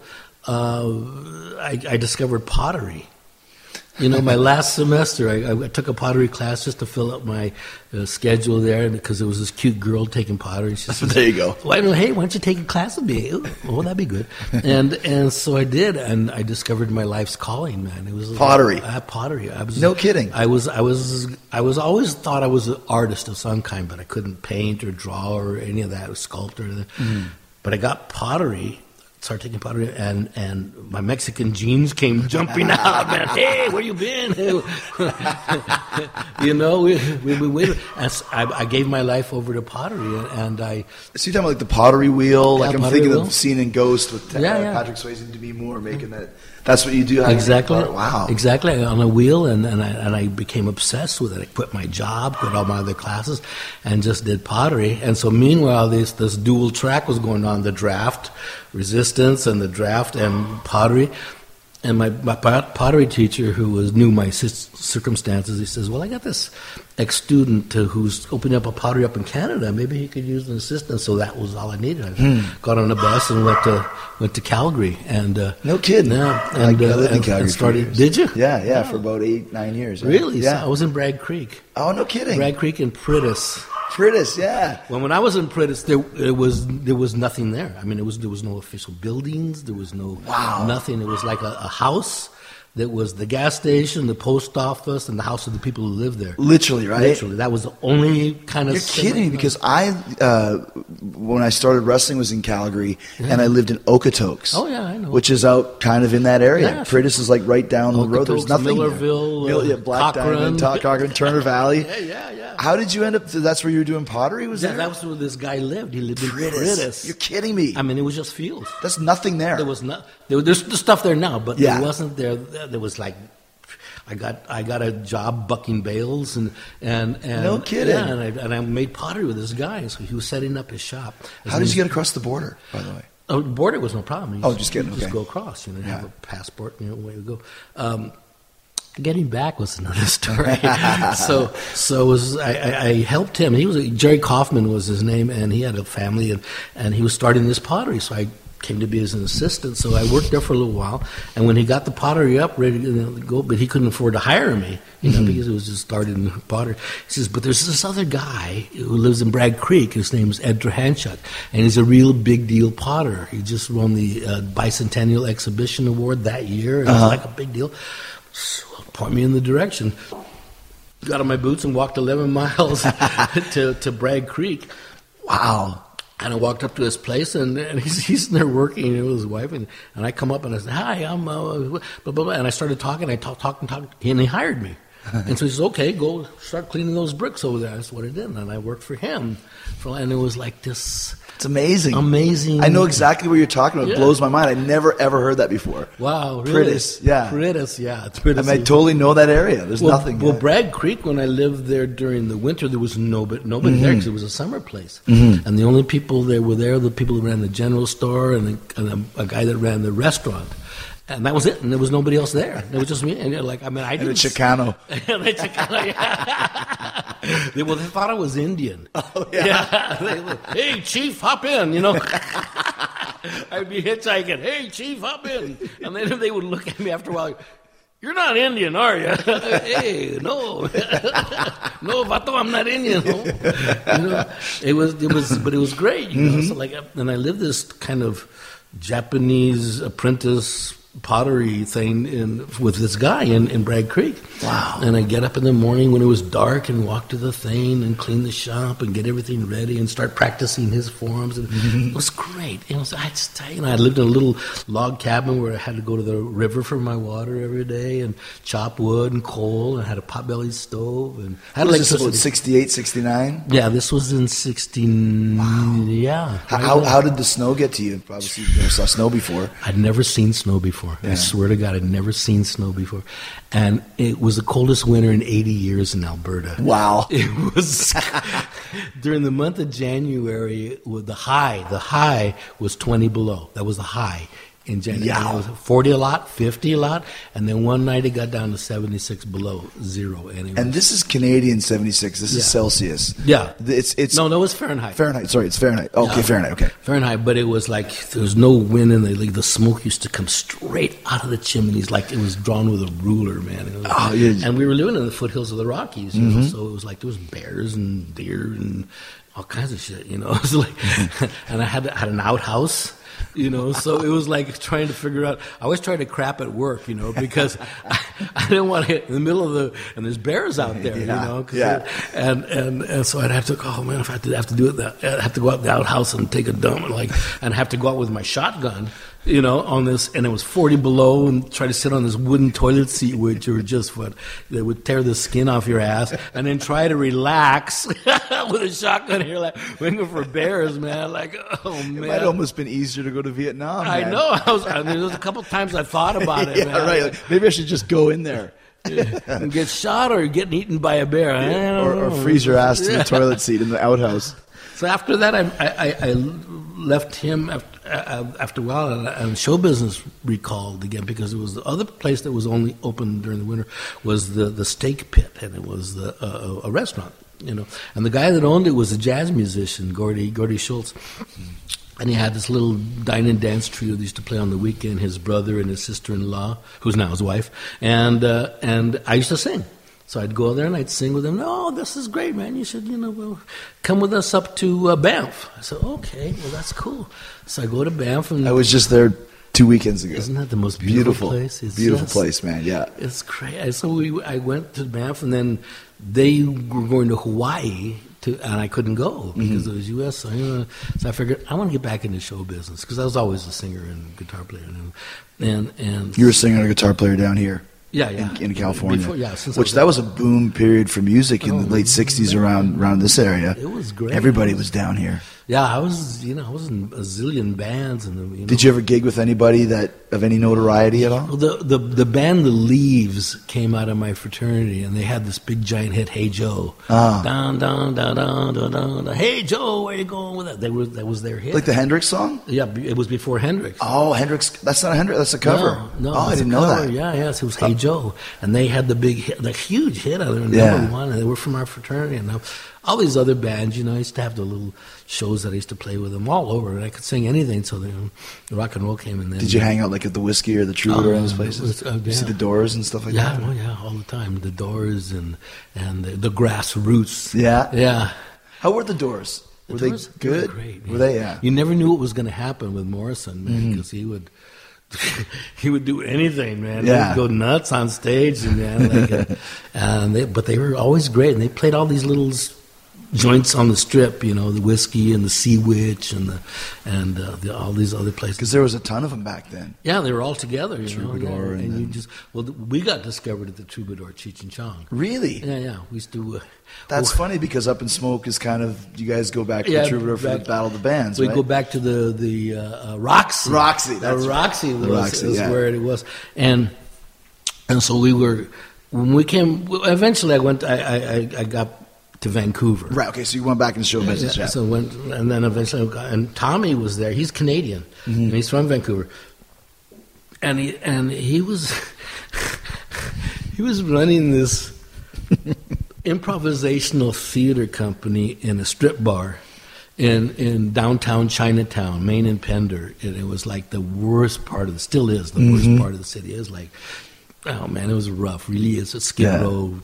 I discovered pottery. You know, my last semester, I took a pottery class just to fill up my schedule there, because there was this cute girl taking pottery. She said, there you go. Well, I know, hey, why don't you take a class with me? Oh, that'd be good. And so I did, and I discovered my life's calling, man. It was pottery. Pottery. No kidding. I was always thought I was an artist of some kind, but I couldn't paint or draw or any of that, or sculpt or anything. But I got pottery. Started taking pottery, and my Mexican genes came jumping out, man. Hey, where you been? You know, we I gave my life over to pottery, and I. So you're talking about like the pottery wheel, like I'm thinking wheel. of the scene in Ghost with Patrick Swayze and Demi Moore making that. That's what you do. Exactly. Wow. Exactly, on a wheel, and I became obsessed with it. I quit my job, quit all my other classes, and just did pottery. And so meanwhile, this dual track was going on, the draft, resistance, and the draft and pottery. And my pottery teacher, who knew my circumstances, he says, well, I got this ex-student who's opening up a pottery up in Canada. Maybe he could use an assistant. So that was all I needed. I got on a bus and went to Calgary. And no kidding. Yeah, I lived in Calgary. And started. Did you? Yeah, for about 8-9 years. Right? Really? Yeah. So I was in Bragg Creek. Oh, no kidding. Bragg Creek and Pritis. Pritis, yeah. Well, when I was in Pritis, there was nothing there. I mean, there was no official buildings. There was no nothing. It was like a house that was the gas station, the post office, and the house of the people who lived there. Literally, right? Literally, that was the only kind of. You're kidding, because when I started wrestling was in Calgary, and I lived in Okotoks. Oh yeah, I know. Which is out kind of in that area. Yeah. Pritis is like right down the road. There's nothing. Millerville, Black Cochrane. Diamond, Cochrane, Turner Valley. Yeah. How did you end up? That's where you were doing pottery? That was where this guy lived. He lived in Pritis. You're kidding me. I mean, it was just fields. There's nothing there. There was not. There's the stuff there now, but there wasn't there. There was like, I got a job bucking bales and no kidding. Yeah, and I made pottery with this guy. So he was setting up his shop. How did you get across the border, by the way? Oh, the border was no problem. Just kidding. Just go across. Have a passport. Away we go. Getting back was another story. I helped him. Jerry Kaufman was his name, and he had a family, and he was starting this pottery. So I came to be as an assistant. So I worked there for a little while, and when he got the pottery up, ready to go, but he couldn't afford to hire me, because it was just starting pottery. He says, but there's this other guy who lives in Bragg Creek. His name's Ed Trahanchuk, and he's a real big deal potter. He just won the Bicentennial Exhibition Award that year. It was like a big deal. So point me in the direction. Got on my boots and walked 11 miles to Bragg Creek. Wow. And I walked up to his place, and he's in there working with his wife, and I come up and I said, hi, I'm blah, blah, blah, and I started talking, I talked, and he hired me. And so he says, okay, go start cleaning those bricks over there. That's what I did, and I worked for him. And it was like this. It's amazing. Amazing. I know exactly what you're talking about. It blows my mind. I never, ever heard that before. Wow, really? Pritis, yeah. Pritis, yeah. Pritis. I totally know that area. There's nothing. Well, Bragg Creek, when I lived there during the winter, there was nobody there because it was a summer place. Mm-hmm. And the only people that were there, the people who ran the general store and a guy that ran the restaurant. And that was it, and there was nobody else there. It was just me, and I didn't. And a Chicano. Yeah. Well, they thought I was Indian. Oh yeah. Hey, Chief, hop in. I'd be hitchhiking. Hey, Chief, hop in. And then they would look at me after a while. You're not Indian, are you? Hey, no, no, Vato, I'm not Indian. It was great. So and I lived this kind of Japanese apprentice pottery thing with this guy in Bragg Creek. Wow. And I get up in the morning when it was dark and walk to the thing and clean the shop and get everything ready and start practicing his forms. And it was great. I lived in a little log cabin where I had to go to the river for my water every day and chop wood and coal, and had a pot-bellied stove. And had electricity. This 68, 69? Yeah, this was in 69. Wow. Yeah. How did the snow get to you? Obviously, you never saw snow before. I'd never seen snow before. Yeah. I swear to God, I'd never seen snow before. And it was the coldest winter in 80 years in Alberta. Wow. It was during the month of January, the high was 20 below. That was the high. in January. Yeah. It was 40 a lot, 50 a lot, and then one night it got down to 76 below zero. And this is Canadian 76. This is Celsius. Yeah. It's No, it's Fahrenheit. Fahrenheit. Sorry, it's Fahrenheit. Okay, Fahrenheit. Okay. Fahrenheit, but it was like there was no wind in the the smoke used to come straight out of the chimneys like it was drawn with a ruler, man. It was, and we were living in the foothills of the Rockies, you know, so it was like there was bears and deer and all kinds of shit, you know. It was like, and I had an outhouse. You know, so it was like trying to figure out. I always tried to crap at work, you know, because I didn't want to hit in the middle of and there's bears out there, you know. And so I'd have to. Oh man, if I have to do it, I'd have to go out the outhouse and take a dump, and have to go out with my shotgun, you know, on this, and it was 40 below, and try to sit on this wooden toilet seat, which were just they would tear the skin off your ass, and then try to relax with a shotgun here, like waiting for bears, man. Like, oh man, it might almost been easier to go to Vietnam. I man. know. There was a couple times I thought about it. Yeah, man. right. Like, maybe I should just go in there. And get shot or get eaten by a bear. Or freeze your ass to the toilet seat in the outhouse. So after that, I left him after a while, and show business recalled again, because it was the other place that was only open during the winter was the Steak Pit, and it was a restaurant, you know. And the guy that owned it was a jazz musician, Gordy Schultz. And he had this little dine and dance trio that used to play on the weekend, his brother and his sister-in-law, who's now his wife, and I used to sing. So I'd go there and I'd sing with him. Oh, this is great, man. You should, come with us up to Banff. I said, okay, well, that's cool. So I go to Banff. And I was just there 2 weekends ago. Isn't that the most beautiful place? It's beautiful place, man, yeah. It's great. So I went to Banff, and then they were going to Hawaii, and I couldn't go because it was U.S. So I figured I want to get back into show business, because I was always a singer and guitar player. And you were a singer and a guitar player down here. Yeah. In California. Before, that was a boom period for music in the late 60s around this area. It was great. Everybody was down here. Yeah, I was in a zillion bands. And Did you ever gig with anybody of any notoriety at all? Well, the band The Leaves came out of my fraternity, and they had this big giant hit, Hey Joe. Down, down, down, down, down, down. Hey Joe, where you going with that? That was their hit. Like the Hendrix song? Yeah, it was before Hendrix. Oh, Hendrix. That's not a Hendrix. That's a cover. No, I didn't know that. Yeah. So it was Hey Joe, and they had the huge hit out of number one, and they were from our fraternity. And all these other bands, I used to have the little shows that I used to play with them all over, and I could sing anything. So the rock and roll came in. Did you hang out like at the Whiskey or the Troubadour and those places? You see the Doors and stuff like that? Yeah, all the time. The Doors and the Grassroots. Yeah. How were the Doors? Were they good? They were great. Were they? Yeah. You never knew what was going to happen with Morrison, man, because he would do anything, man. Yeah. He'd go nuts on stage, but they were always great, and they played all these little joints on the Strip, the Whiskey and the Sea Witch and all these other places. Because there was a ton of them back then. Yeah, they were all together. Troubadour and we got discovered at the Troubadour, Cheech and Chong. Really? Yeah. We used to. That's funny, because Up in Smoke is kind of, you guys go back to the Troubadour for the Battle of the Bands. We right? go back to the Roxy. Roxy, that's Roxy was where it was, and so we were when we came. Eventually, I got to Vancouver. Right. Okay. So you went back into show business. Yeah. So and then eventually, and Tommy was there. He's Canadian, and he's from Vancouver, and he was he was running this improvisational theater company in a strip bar in downtown Chinatown, Main and Pender, and it was like the worst part of still is the worst part of the city. It was like, oh man, it was rough. Really, it's a Skid Row,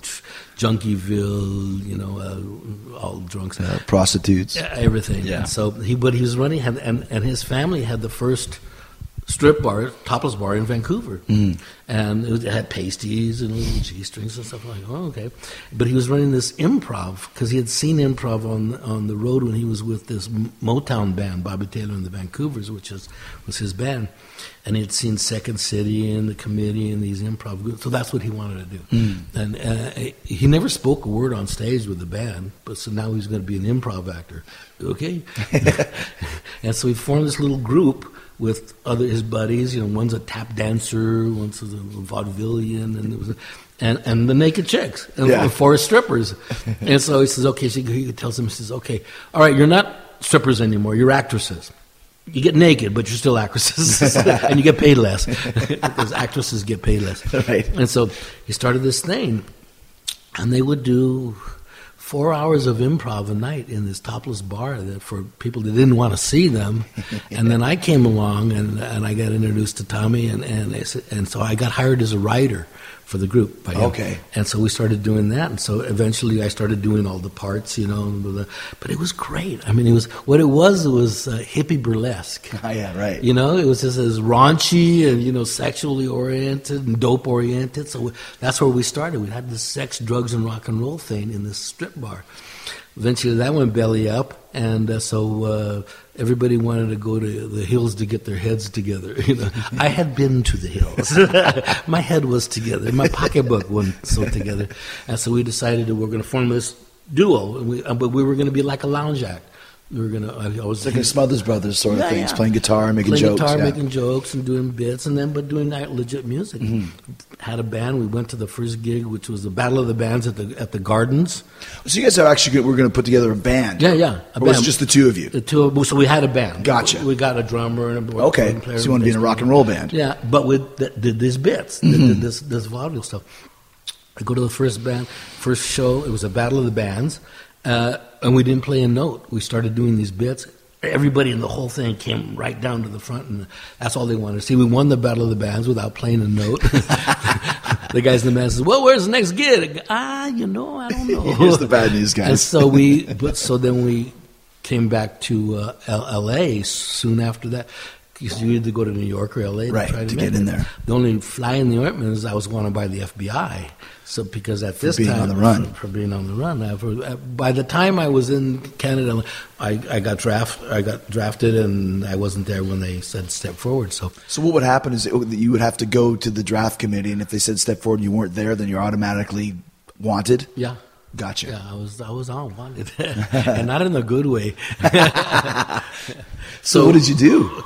Junkieville, all drunks, prostitutes, everything. Yeah. And so he was running, and his family had the first strip bar, topless bar in Vancouver, and it had pasties and little G-strings and stuff. Like, oh, okay. But he was running this improv because he had seen improv on the road when he was with this Motown band, Bobby Taylor and the Vancouvers, which was his band, and he had seen Second City and the Committee and these improv groups. So that's what he wanted to do. And he never spoke a word on stage with the band, but so now he's going to be an improv actor. Okay. And so he formed this little group with his buddies, one's a tap dancer, one's a vaudevillian, and the naked chicks, and four strippers. And so he says, okay, he tells them, he says, okay, all right, you're not strippers anymore, you're actresses. You get naked, but you're still actresses, and you get paid less because actresses get paid less. Right. And so he started this thing, and they would do 4 hours of improv a night in this topless bar that for people that didn't want to see them. And then I came along, and I got introduced to Tommy, and so I got hired as a writer for the group by him. Okay. And so we started doing that, and so eventually I stared doing all the parts, but it was great. I mean, it was hippie burlesque. Yeah, right. It was just as raunchy and, sexually oriented and dope oriented. So that's where we started. We had this sex, drugs, and rock and roll thing in this strip bar. Eventually that went belly up, and so everybody wanted to go to the hills to get their heads together. I had been to the hills. My head was together. My pocketbook wasn't so together. And so we decided that we're going to form this duo, but we were going to be like a lounge act. We were going to. I was like a Smothers Brothers sort of things, playing guitar, making playing jokes. Guitar, making jokes, and doing bits, but doing legit music. Had a band. We went to the first gig, which was the Battle of the Bands at the Gardens. So you guys are actually we're going to put together a band. Yeah. Or was it just the two of you? So we had a band. Gotcha. We got a drummer and a okay. player. So you want to be in a rock and roll band? Yeah, but we did these bits, did this vaudeville stuff. I go to the first show. It was a Battle of the Bands, and we didn't play a note. We started doing these bits. Everybody in the whole thing came right down to the front, and that's all they wanted to see. We won the Battle of the Bands without playing a note. The guys in the band says, "Well, where's the next gig?" I don't know. Here's the bad news, guys. And so then we came back to L.A. soon after that. Because you had to go to New York or L.A. right, to try to get in there. The only fly in the ointment is I was wanted by the FBI. So because at this time, for being on the run. By the time I was in Canada, I got drafted, and I wasn't there when they said step forward. So what would happen is that you would have to go to the draft committee, and if they said step forward and you weren't there, then you're automatically wanted? Yeah. Gotcha. Yeah, I was on wanted, and not in a good way. So what did you do?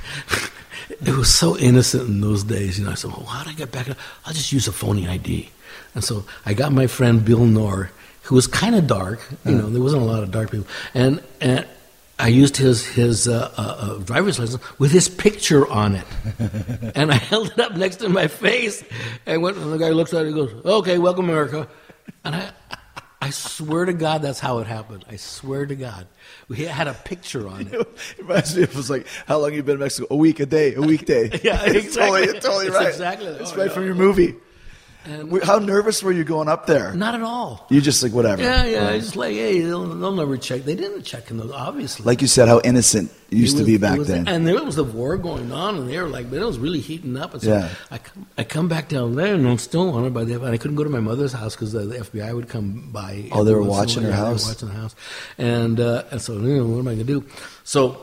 It was so innocent in those days. I said, well, how do I get back? I'll just use a phony ID. And so I got my friend Bill Knorr, who was kind of dark. There wasn't a lot of dark people. And I used his driver's license with his picture on it. And I held it up next to my face. And when the guy looks at it, he goes, okay, welcome, America. And I swear to God, that's how it happened. I swear to God. We had a picture on it. It reminds me, it was like, how long have you been in Mexico? A week, a day, a weekday. Yeah, exactly. It's totally right. Exactly. It's right from your movie. And how nervous were you going up there? Not at all. You just like, whatever. Yeah. It's like, hey, they'll never check. They didn't check in those, obviously. Like you said, how innocent it used to be back then. And there was the war going on, and they were like, but it was really heating up. And so I come back down there, and I'm still wanted by the FBI. I couldn't go to my mother's house because the FBI would come by. Oh, they were watching her house? They were watching the house. And so, what am I going to do? So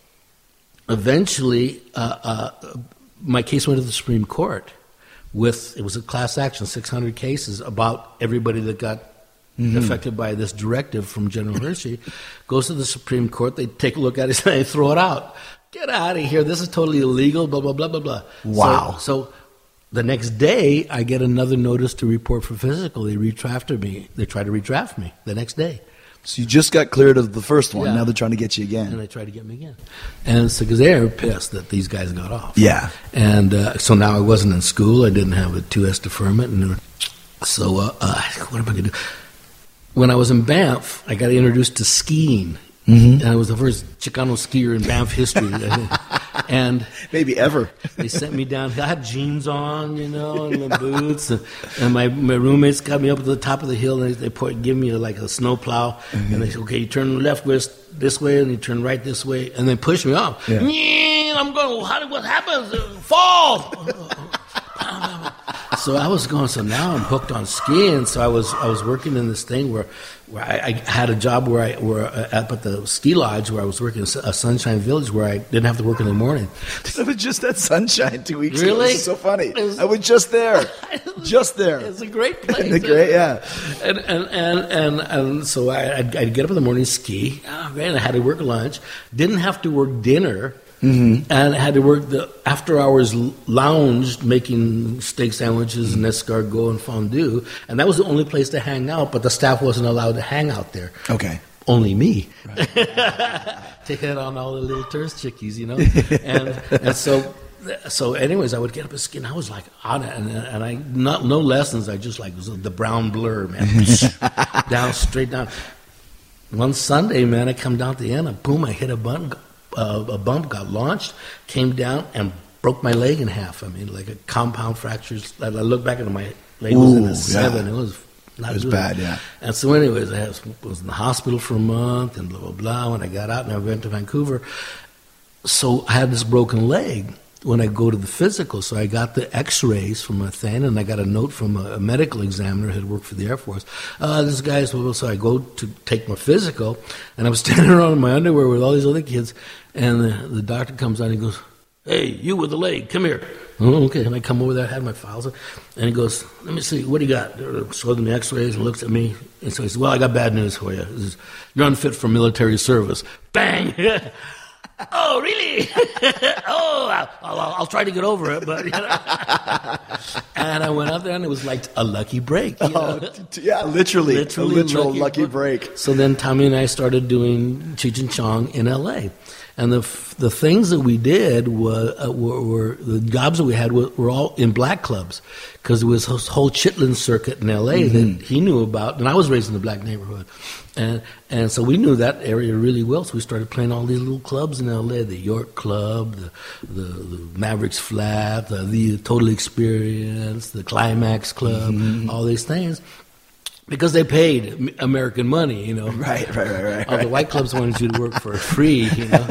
eventually, my case went to the Supreme Court. It was a class action, 600 cases about everybody that got affected by this directive from General Hershey. Goes to the Supreme Court, they take a look at it and they throw it out. Get out of here, this is totally illegal, blah, blah, blah, blah, blah. Wow. So the next day, I get another notice to report for physical. They redrafted me. They tried to redraft me the next day. So you just got cleared of the first one. Yeah. Now they're trying to get you again. And they tried to get me again. And so because they were pissed that these guys got off. Yeah. And so now I wasn't in school. I didn't have a 2S deferment. And so what am I going to do? When I was in Banff, I got introduced to skiing. And I was the first Chicano skier in Banff history. And maybe ever. They sent me down. I had jeans on, and my boots. And my roommates got me up to the top of the hill, and they give me like a snow plow. And they said, okay, you turn left this way, and you turn right this way. And they pushed me off. Yeah. I'm going, what happens? Fall! So I was going, so now I'm hooked on skiing. So I was working in this thing where I had a job where up at the ski lodge where I was working in a Sunshine Village where I didn't have to work in the morning. I was just at Sunshine 2 weeks ago. This is so funny. I was just there. Just there. It's a great place. Great, yeah. And so I'd get up in the morning, ski. Oh, man, I had to work lunch. Didn't have to work dinner. And I had to work the after-hours lounge making steak sandwiches and escargot and fondue. And that was the only place to hang out, but the staff wasn't allowed to hang out there. Okay. only me to hit on all the little tourist chickies, you know. And so anyways, I would get up and skin. I was like on it, and I no lessons. I just like was the brown blur, man, down straight down. One Sunday, man, I come down at the end, and boom, I hit a bump, got launched, came down, and broke my leg in half. I mean, like a compound fracture. I look back at my leg was in a 7. It was not good. Bad, yeah. And so anyways, I was in the hospital for a month and blah, blah, blah. When I got out and I went to Vancouver, so I had this broken leg when I go to the physical. So I got the x-rays from my thing, and I got a note from a medical examiner who had worked for the Air Force. This guy's, so I go to take my physical, and I'm standing around in my underwear with all these other kids, and the doctor comes out and he goes, "Hey, you with the leg, come here." Oh, okay. And I come over there, I had my files, and he goes, "Let me see, what do you got?" Shows me the x-rays and looks at me, and so he says, "Well, I got bad news for you. He says, you're unfit for military service." Bang! Oh, really? Oh, I'll try to get over it, but, you know. And I went out there, and it was like a lucky break. You know? Yeah, literally a literal lucky break. So then Tommy and I started doing Cheech and Chong in L.A., and the things that we did were the jobs that we had were all in black clubs, because there was this whole chitlin circuit in L.A. that he knew about, and I was raised in a black neighborhood, and so we knew that area really well. So we started playing all these little clubs in L.A. The York Club, the Mavericks Flat, the Total Experience, the Climax Club, all these things. Because they paid American money, you know. Right. All the white clubs wanted you to work for free, you know.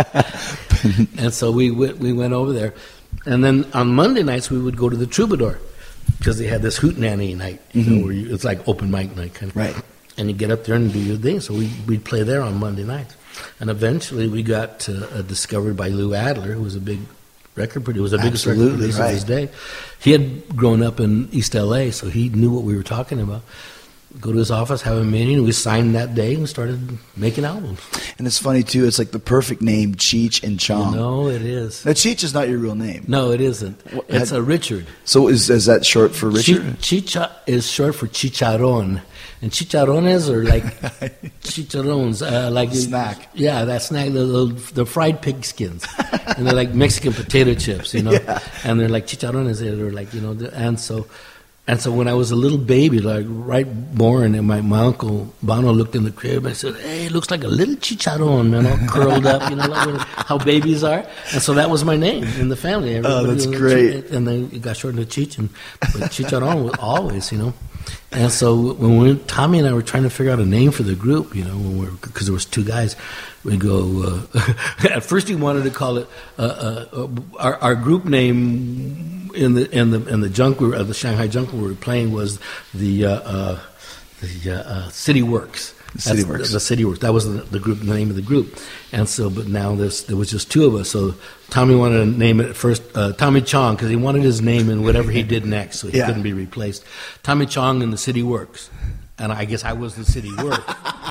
And so we went over there. And then on Monday nights, we would go to the Troubadour, because they had this hootenanny night, you know, where it's like open mic night kind of. Right. And you get up there and do your thing. So we'd play there on Monday nights. And eventually we got discovered by Lou Adler, who was a big record producer. He was the biggest record producer of his day. He had grown up in East L.A., so he knew what we were talking about. Go to his office, have a meeting, we signed that day and started making albums. And it's funny, too, it's like the perfect name, Cheech and Chong. No, it is. Now, Cheech is not your real name. No, it isn't. It's a Richard. So is that short for Richard? Chicha is short for chicharron. And chicharrones are like chicharrones. Like snack. Yeah, that snack, the fried pig skins. And they're like Mexican potato chips, you know. Yeah. And they're like chicharrones. They're like, you know, and so when I was a little baby, like right born, and my uncle Bono looked in the crib and said, "Hey, it looks like a little chicharron, man, all curled up, you know, like how babies are." And so that was my name in the family. Oh, that's great. And then it got shortened to Cheech, but chicharron was always, you know. And so when Tommy and I were trying to figure out a name for the group, you know, because there was two guys, we go. At first, he wanted to call it our group name. In the junk, the Shanghai junk we were playing was the City Works. City Works. The City Works. That was the group, the name of the group. And so, but now there was just two of us. So Tommy wanted to name it at first Tommy Chong, because he wanted his name in whatever he did next, so he couldn't be replaced. Tommy Chong and the City Works, and I guess I was the City Work,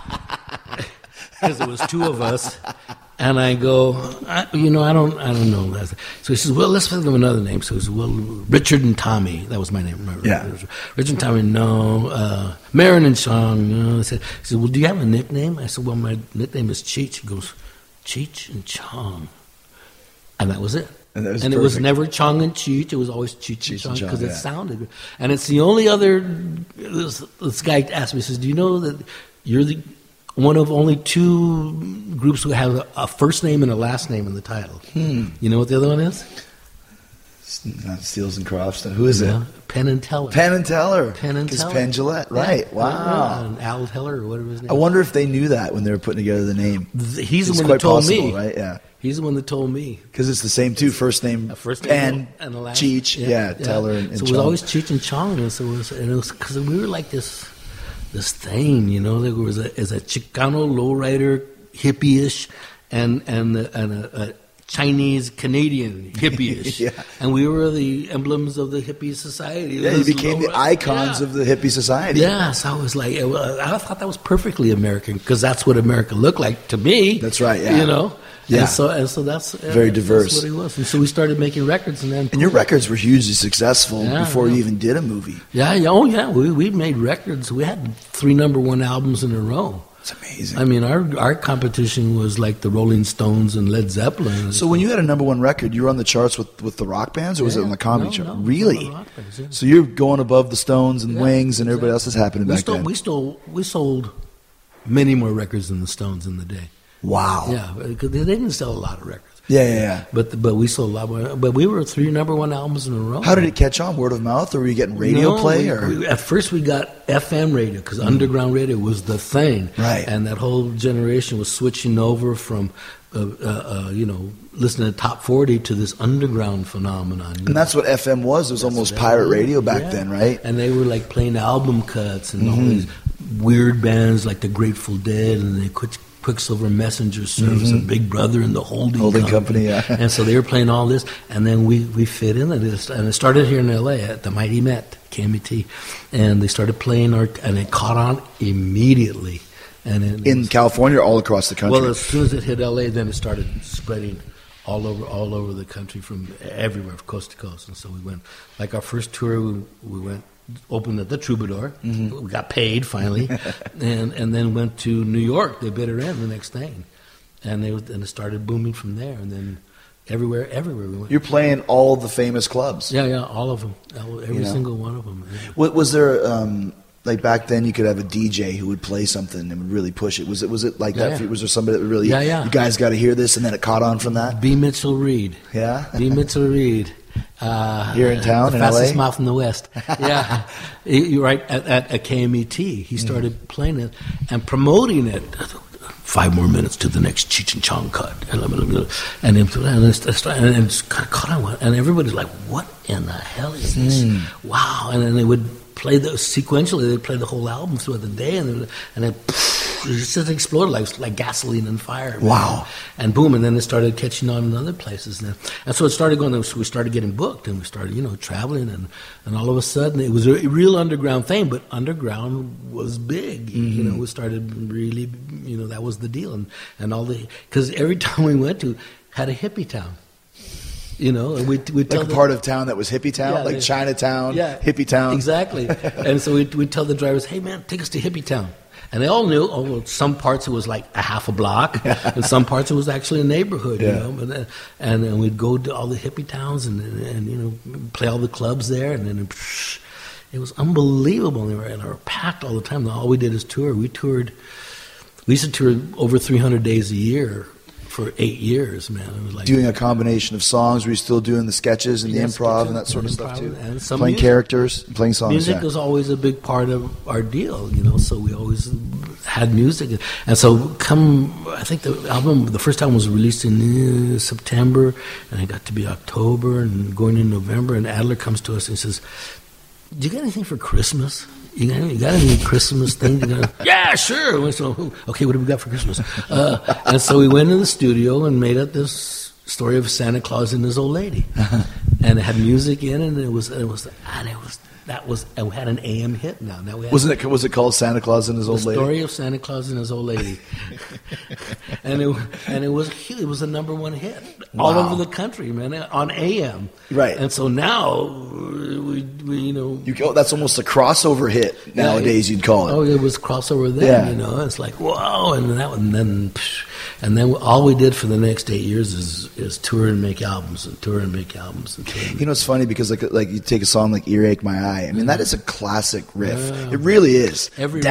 because there was two of us. And I go, I don't know. So he says, well, let's think of another name. So he says, well, Richard and Tommy. That was my name. Remember? Yeah. Richard and Tommy, no. Marin and Chong, no. He said, well, do you have a nickname? I said, well, my nickname is Cheech. He goes, Cheech and Chong. And that was it. And it was never Chong and Cheech. It was always Cheech and Chong, because it sounded good. And it's the only other, this guy asked me, he says, do you know that you're one of only two groups who have a first name and a last name in the title? You know what the other one is? Not Steels and Crofts. Who is it? Penn and Teller. Penn and Teller. Penn and Teller. Penn Jillette. Right. Yeah. Wow. And Al Teller, or whatever his name. I wonder if they knew that when they were putting together the name. He's the one that told me. Right? Yeah. He's the one that told me. Because it's the same two. First name Penn and the last, Cheech. Yeah. Teller and Chong. So it was always Cheech and Chong. And it was because we were like this thing, you know. There was a Chicano lowrider, hippie-ish, and a Chinese Canadian hippie-ish. Yeah. And we were the emblems of the hippie society. Yeah, you became the icons of the hippie society. Yeah, so I was like, I thought that was perfectly American, because that's what America looked like to me. That's right, yeah. You know? Yeah. And so that's very diverse. That's what he was. And so we started making records, and your records were hugely successful before you even did a movie. Yeah. Oh yeah. We made records. We had 3 number 1 albums in a row. It's amazing. I mean, our competition was like the Rolling Stones and Led Zeppelin. So when you had a number one record, you were on the charts with the rock bands, or was it on the comedy chart? No, Really? the rock bands, yeah. So you're going above the Stones and Wings and everybody else is happening back then. We sold many more records than the Stones in the day. Wow. Yeah, because they didn't sell a lot of records. Yeah. But we sold a lot more. But we were 3 number one albums in a row. How did it catch on? Word of mouth, or were you getting radio play? At first we got FM radio because underground radio was the thing. Right. And that whole generation was switching over from, listening to top 40 to this underground phenomenon. And that's what FM was. It was almost pirate radio back then, right? And they were like playing album cuts and all these weird bands like the Grateful Dead and the Quicksilver Messenger Service and Big Brother and the Holding Company. Yeah. And so they were playing all this, and then we fit in, and it started here in L.A. at the Mighty Met, KMET, and they started playing and it caught on immediately. And in California or all across the country? Well, as soon as it hit L.A., then it started spreading all over the country from everywhere, from coast to coast. And so we went, like our first tour, we went, opened at the Troubadour. We got paid finally, and then went to New York. They bid her in the next thing, and it started booming from there. And then everywhere we went. You're playing all the famous clubs. Yeah, all of them, every single one of them. What was there? Like back then, you could have a DJ who would play something and would really push it. Was it like that? Yeah. Was there somebody that really? Yeah. You guys got to hear this, and then it caught on from that. B. Mitchell Reed. Yeah. B. Mitchell Reed. Here in town, the in fastest LA? mouth in the West. Yeah, you're right. At KMET, he started playing it and promoting it. 5 more minutes to the next Cheech and Chong cut, and it's kind of caught on, and everybody's like, "What in the hell is this?" Wow! And then they would play sequentially. They'd play the whole album throughout the day, and then it just exploded like gasoline and fire. Man. Wow! And boom, and then it started catching on in other places, and so it started going. So we started getting booked, and we started, traveling, and all of a sudden it was a real underground thing. But underground was big. We started really, that was the deal, and all because every town we went to had a hippie town. And we tell like a part of town that was hippie town, like Chinatown, hippie town. Exactly. And so we'd tell the drivers, "Hey man, take us to hippie town." And they all knew. Oh, well, some parts it was like a half a block, and some parts it was actually a neighborhood. And we'd go to all the hippie towns and play all the clubs there, and then it was unbelievable. And they were packed all the time. All we did is tour. We used to tour over 300 days a year for 8 years, man. It was like doing a combination of songs. Were you still doing the sketches and the improv and that sort of stuff too? And some playing music. Characters, playing songs. Music was always a big part of our deal, so we always had music. And so I think the first album was released in September, and it got to be October and going in November, and Adler comes to us and says, "Do you got anything for Christmas? You got any Christmas thing?" Yeah, sure. And so, okay, what do we got for Christmas? And so we went in the studio and made up this story of Santa Claus and his old lady, and it had music in it, and we had an AM hit now. Was it called Santa Claus and his old lady? The story of Santa Claus and his old lady, and it was a number one hit all over the country, man, on AM. Right. And so now we that's almost a crossover hit nowadays. You'd call it. Oh, it was crossover then. It's like whoa, and then all we did for the next 8 years is tour and make albums and tour and make albums and tour. It's funny because like you take a song like "Earache My Eye." I mean, that is a classic riff. It really is. Every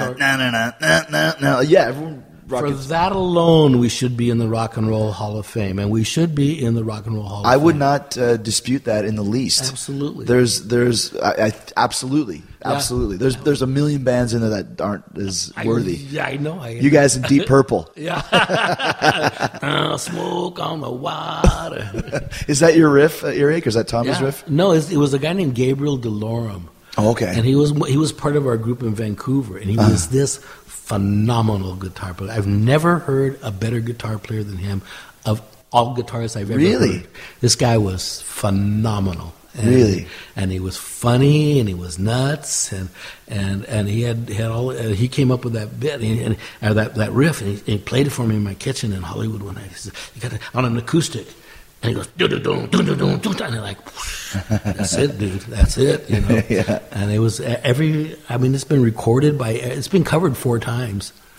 everyone. For that alone, we should be in the Rock and Roll Hall of Fame, and we should be in the Rock and Roll Hall of Fame. I would not dispute that in the least. Absolutely. Absolutely. There's a million bands in there that aren't as worthy. I know. You guys in Deep Purple. Yeah. Smoke on the water. Is that your riff, Earache, or is that Tommy's riff? No, it was a guy named Gabriel DeLorme. Oh, okay. And he was part of our group in Vancouver, and he was this phenomenal guitar player. I've never heard a better guitar player than him of all guitarists I've ever heard. This guy was phenomenal. Really? And he was funny, and he was nuts, and he had all. He came up with that bit and that riff, and he played it for me in my kitchen in Hollywood one night. He said, "You got it on an acoustic." And he goes, and I'm like, "That's it, dude. That's it." Yeah. And it was it's been recorded it's been covered 4 times.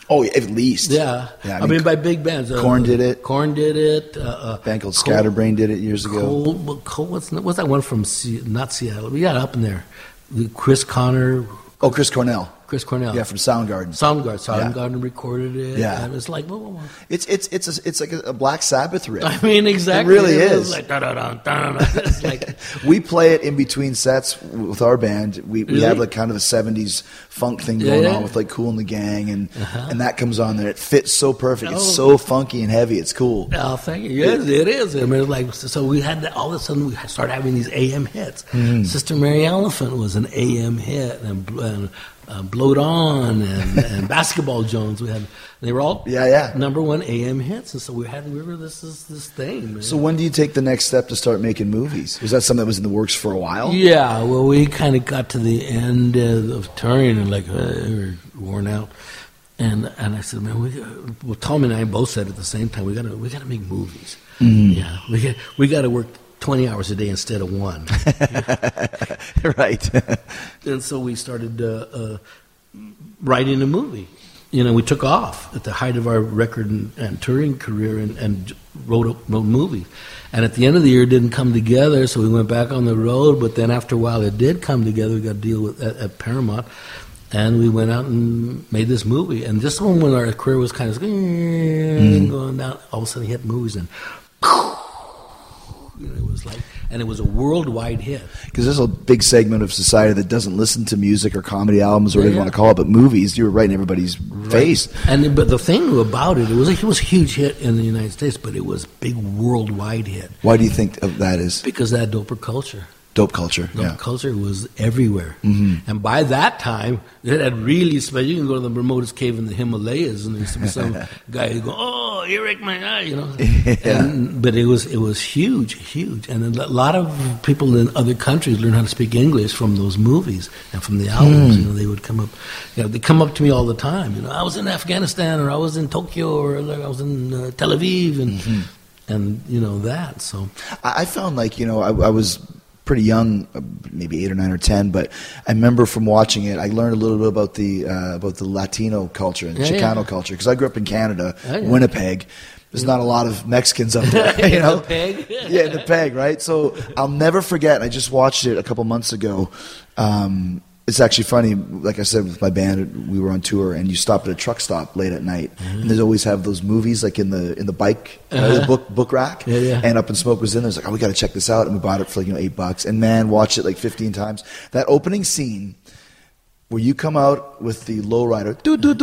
Oh, at least. Yeah. Yeah, I mean, by big bands. Korn did it. Korn did it. A band called Scatterbrain did it years ago. What's that one from, not Seattle, but yeah, up in there. Chris Connor. Oh, Chris Cornell. Chris Cornell. Yeah, from Soundgarden. Soundgarden recorded it. Yeah. And it's like, whoa. It's like a Black Sabbath riff. I mean, exactly. It really is. Like, da-da-da. It's like, we play it in between sets with our band. We have like kind of a 70s funk thing going on with like Kool and the Gang, and that comes on there. It fits so perfect. It's so funky and heavy. It's cool. Oh, thank you. Yes, it is. I mean, like, so we had all of a sudden we started having these AM hits. Sister Mary Elephant was an AM hit, and Blowed On and Basketball Jones. They were all number one AM hits, and so we were this thing. Man. So when do you take the next step to start making movies? Was that something that was in the works for a while? Yeah, well, we kind of got to the end of touring and like we were worn out, and I said, man, Tom and I both said at the same time, we got to make movies. Yeah, we got to work 20 hours a day instead of 1. Right. And so we started writing a movie. We took off at the height of our record and touring career and wrote a movie. And at the end of the year, it didn't come together, so we went back on the road. But then after a while, it did come together. We got a deal at Paramount. And we went out and made this movie. And just when our career was kind of going down, all of a sudden, he hit movies and... It was like, and it was a worldwide hit. Because there's a big segment of society that doesn't listen to music or comedy albums or whatever you want to call it, but movies. You were right in everybody's face. But the thing about it was a huge hit in the United States, but it was a big worldwide hit. Why do you think that is? Because of that doper culture. Dope culture. Dope culture was everywhere. And by that time, it had really spread. You can go to the remotest cave in the Himalayas, and there's some guy who go, "Oh, Eric, my eye," But it was huge. And a lot of people in other countries learned how to speak English from those movies and from the albums. They would come up. They come up to me all the time. I was in Afghanistan, or I was in Tokyo, or I was in Tel Aviv, and that. So I found like I was pretty young, maybe 8 or 9 or 10, but I remember from watching it, I learned a little bit about the Latino culture and Chicano culture, because I grew up in Canada, Winnipeg. There's not a lot of Mexicans up there, The Peg? Yeah, in the Peg, right? So I'll never forget, I just watched it a couple months ago. It's actually funny, like I said, with my band, we were on tour, and you stop at a truck stop late at night, and they always have those movies like in the bike, the book rack, and Up in Smoke was in there. It's like, oh, we got to check this out, and we bought it for like $8, and man, watched it like 15 times. That opening scene where you come out with the lowrider,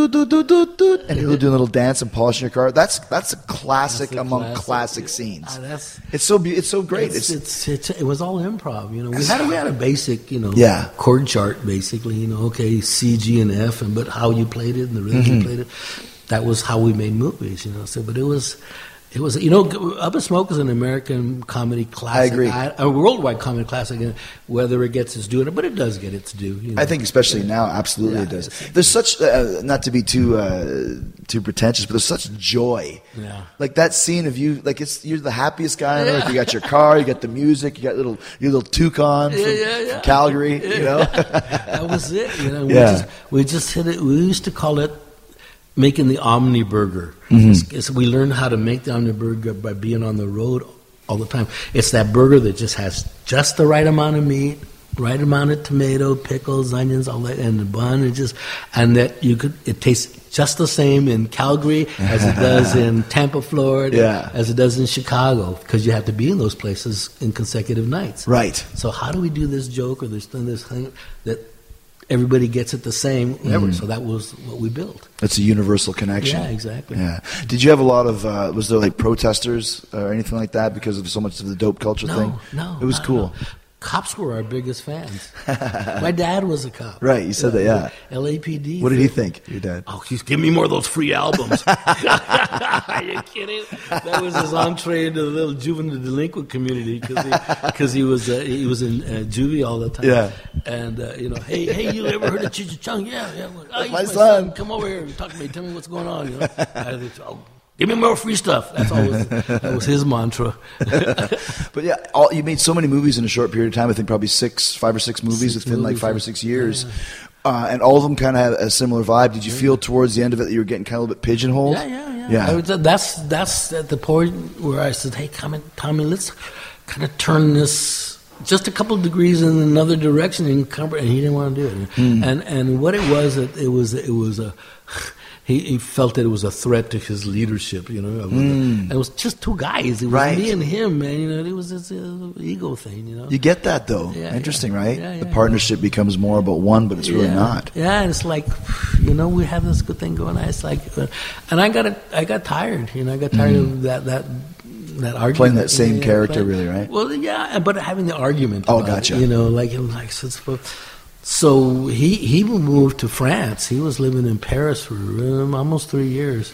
and you're doing a little dance and polishing your car. That's a classic among classic scenes. It's so great. It was all improv. We had a basic chord chart basically. Okay, C, G, and F, but how you played it and the rhythm you played it. That was how we made movies. So, but it was. Up in Smoke is an American comedy classic. I agree. A worldwide comedy classic, whether it gets its due, but it does get its due. I think especially now, absolutely it does. There's such, not to be too pretentious, but there's such joy. Yeah. Like that scene of you, like you're the happiest guy on earth. You got your car, you got the music, you got your little toucan from Calgary. That was it. We just hit it. We used to call it making the Omni Burger. We learned how to make the Omni Burger by being on the road all the time. It's that burger that just has just the right amount of meat, right amount of tomato, pickles, onions, all that, and the bun. And that it tastes just the same in Calgary as it does in Tampa, Florida, as it does in Chicago, because you have to be in those places in consecutive nights. Right. So how do we do this joke or this thing that everybody gets it the same, so that was what we built. It's a universal connection. Yeah, exactly. Yeah. Did you have a lot of, was there like protesters or anything like that because of so much of the dope culture thing? No. It was cool. No. Cops were our biggest fans. My dad was a cop. Right, you said that, yeah. LAPD. What did he think, your dad? Oh, he's give me more of those free albums. Are you kidding? That was his entree into the little juvenile delinquent community because he was in juvie all the time. Yeah. And hey, you ever heard of Cheech and Chong? Yeah. That's my son. Come over here and talk to me. Tell me what's going on. Give me more free stuff. That was his mantra. But yeah, you made so many movies in a short period of time. I think probably 5 or 6 movies within like 5 or 6 years. And all of them kind of had a similar vibe. Did you feel towards the end of it that you were getting kind of a little bit pigeonholed? Yeah. That's at the point where I said, "Hey, Tommy, let's kind of turn this just a couple of degrees in another direction." And he didn't want to do it. And what it was a. He felt that it was a threat to his leadership, And it was just two guys. It was me and him, man. It was this ego thing, You get that, though. Interesting, right? Yeah, the partnership becomes more about one, but it's really not. Yeah, and it's like, we have this good thing going on. It's like, and I got tired. I got tired of that argument. Playing that same character, really, right? Well, yeah, but having the argument. Oh, gotcha. So he moved to France. He was living in Paris for almost 3 years,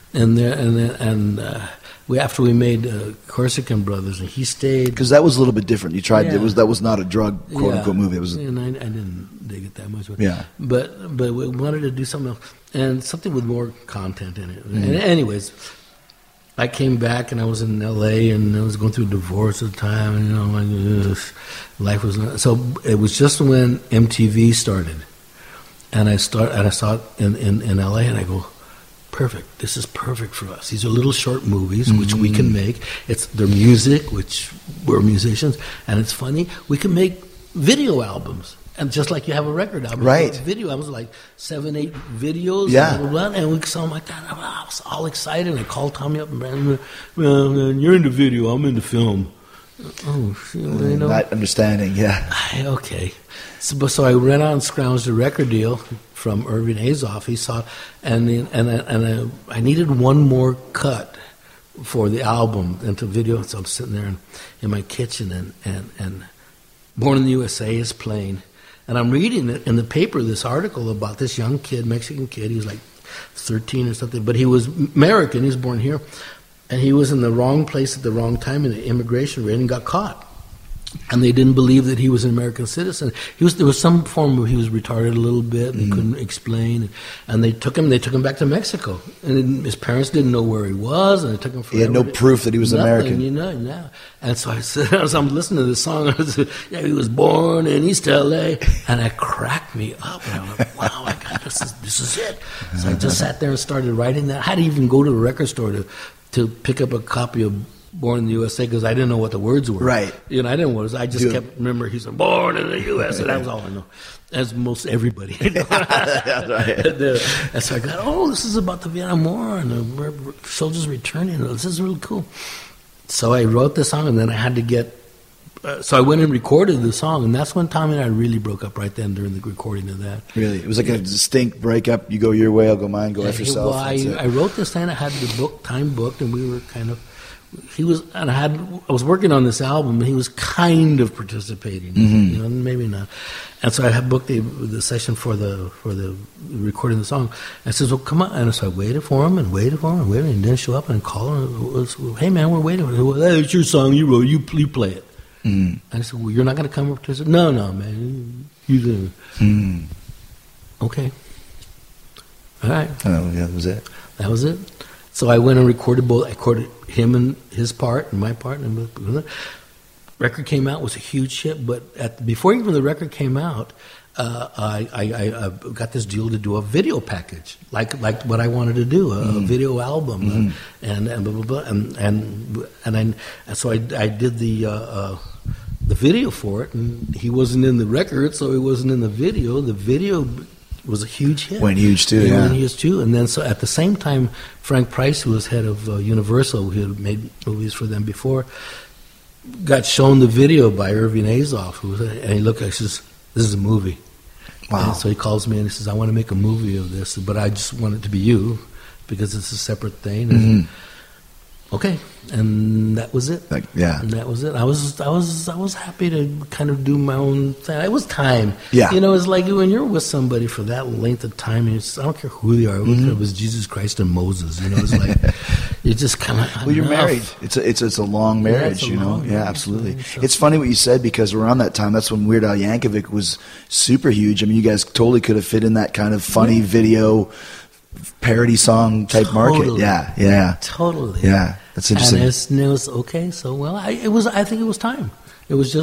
after we made Corsican Brothers, and he stayed because that was a little bit different. You tried that was not a drug quote unquote movie. It was, and I didn't dig it that much. But we wanted to do something else and something with more content in it. And anyways, I came back and I was in L.A. and I was going through a divorce at the time. And, life was not. So it was just when MTV started, and I saw it in L.A. and I go, perfect. This is perfect for us. These are little short movies which we can make. They're music, which we're musicians, and it's funny. We can make video albums. And just like you have a record album, right? Video albums, like 7-8 videos, and we saw them like that. I was all excited. And I called Tommy up and you're in the video, I'm in the film. Oh, not understanding, okay. So I ran out and scrounged a record deal from Irving Azoff. He saw, and I needed one more cut for the album into video. So I'm sitting there in my kitchen, and Born in the USA is playing. And I'm reading it in the paper, this article about this young kid, Mexican kid. He was like 13 or something, but he was American. He was born here. And he was in the wrong place at the wrong time in the immigration raid and got caught. And they didn't believe that he was an American citizen. There was some form where he was retarded a little bit and he couldn't explain. And they took him back to Mexico. And his parents didn't know where he was, and they took him forever. He had no proof that he was American. And so I said, as I'm listening to this song, I said, he was born in East LA. And it cracked me up. And I went, wow, this is it. So I just sat there and started writing that. I had to even go to the record store to pick up a copy of Born in the USA because I didn't know what the words were. Right. I didn't know what it was. I just kept remember he said Born in the USA. That was all I know. As most everybody. And so I got, this is about the Vietnam War and the soldiers returning. This is really cool. So I wrote the song, and then I had to get. So I went and recorded the song, and that's when Tommy and I really broke up right then during the recording of that. Really? It was like a distinct breakup. You go your way, I'll go mine, go after yourself. Well, I wrote this thing, I had the time booked, and we were kind of, I was working on this album, and he was kind of participating, maybe not. And so I had booked the session for the recording of the song. I said, well, come on. And so I waited for him, and he didn't show up, and I called him, hey man, we're waiting. Well, it's your song, you wrote, you play it. And I said, well, you're not going to come up to us? No, man. You do. Okay. All right. Oh, yeah, that was it. That was it. So I went and recorded both. I recorded him and his part and my part. And the record came out, was a huge hit. But before even the record came out, I got this deal to do a video package, like what I wanted to do, a video album, and blah blah blah, and so I did the video for it, and he wasn't in the record, so he wasn't in the video. The video was a huge hit. Went huge too, Went huge too, and then so at the same time, Frank Price, who was head of Universal, who had made movies for them before, got shown the video by Irving Azoff, and he looked. I says, "This is a movie." Wow. And so he calls me and he says, I want to make a movie of this, but I just want it to be you because it's a separate thing. And okay. And that was it. And that was it. I was happy to kind of do my own thing. It was time. Yeah. It's like when you're with somebody for that length of time, I don't care who they are. It was Jesus Christ and Moses. It's like you just kind of. Well, you're married. It's a long marriage. Yeah, absolutely. It's funny what you said because around that time, that's when Weird Al Yankovic was super huge. I mean, you guys totally could have fit in that kind of funny video parody song type market. Yeah. Totally. Yeah. That's interesting. And it was okay. So I think it was time. It was just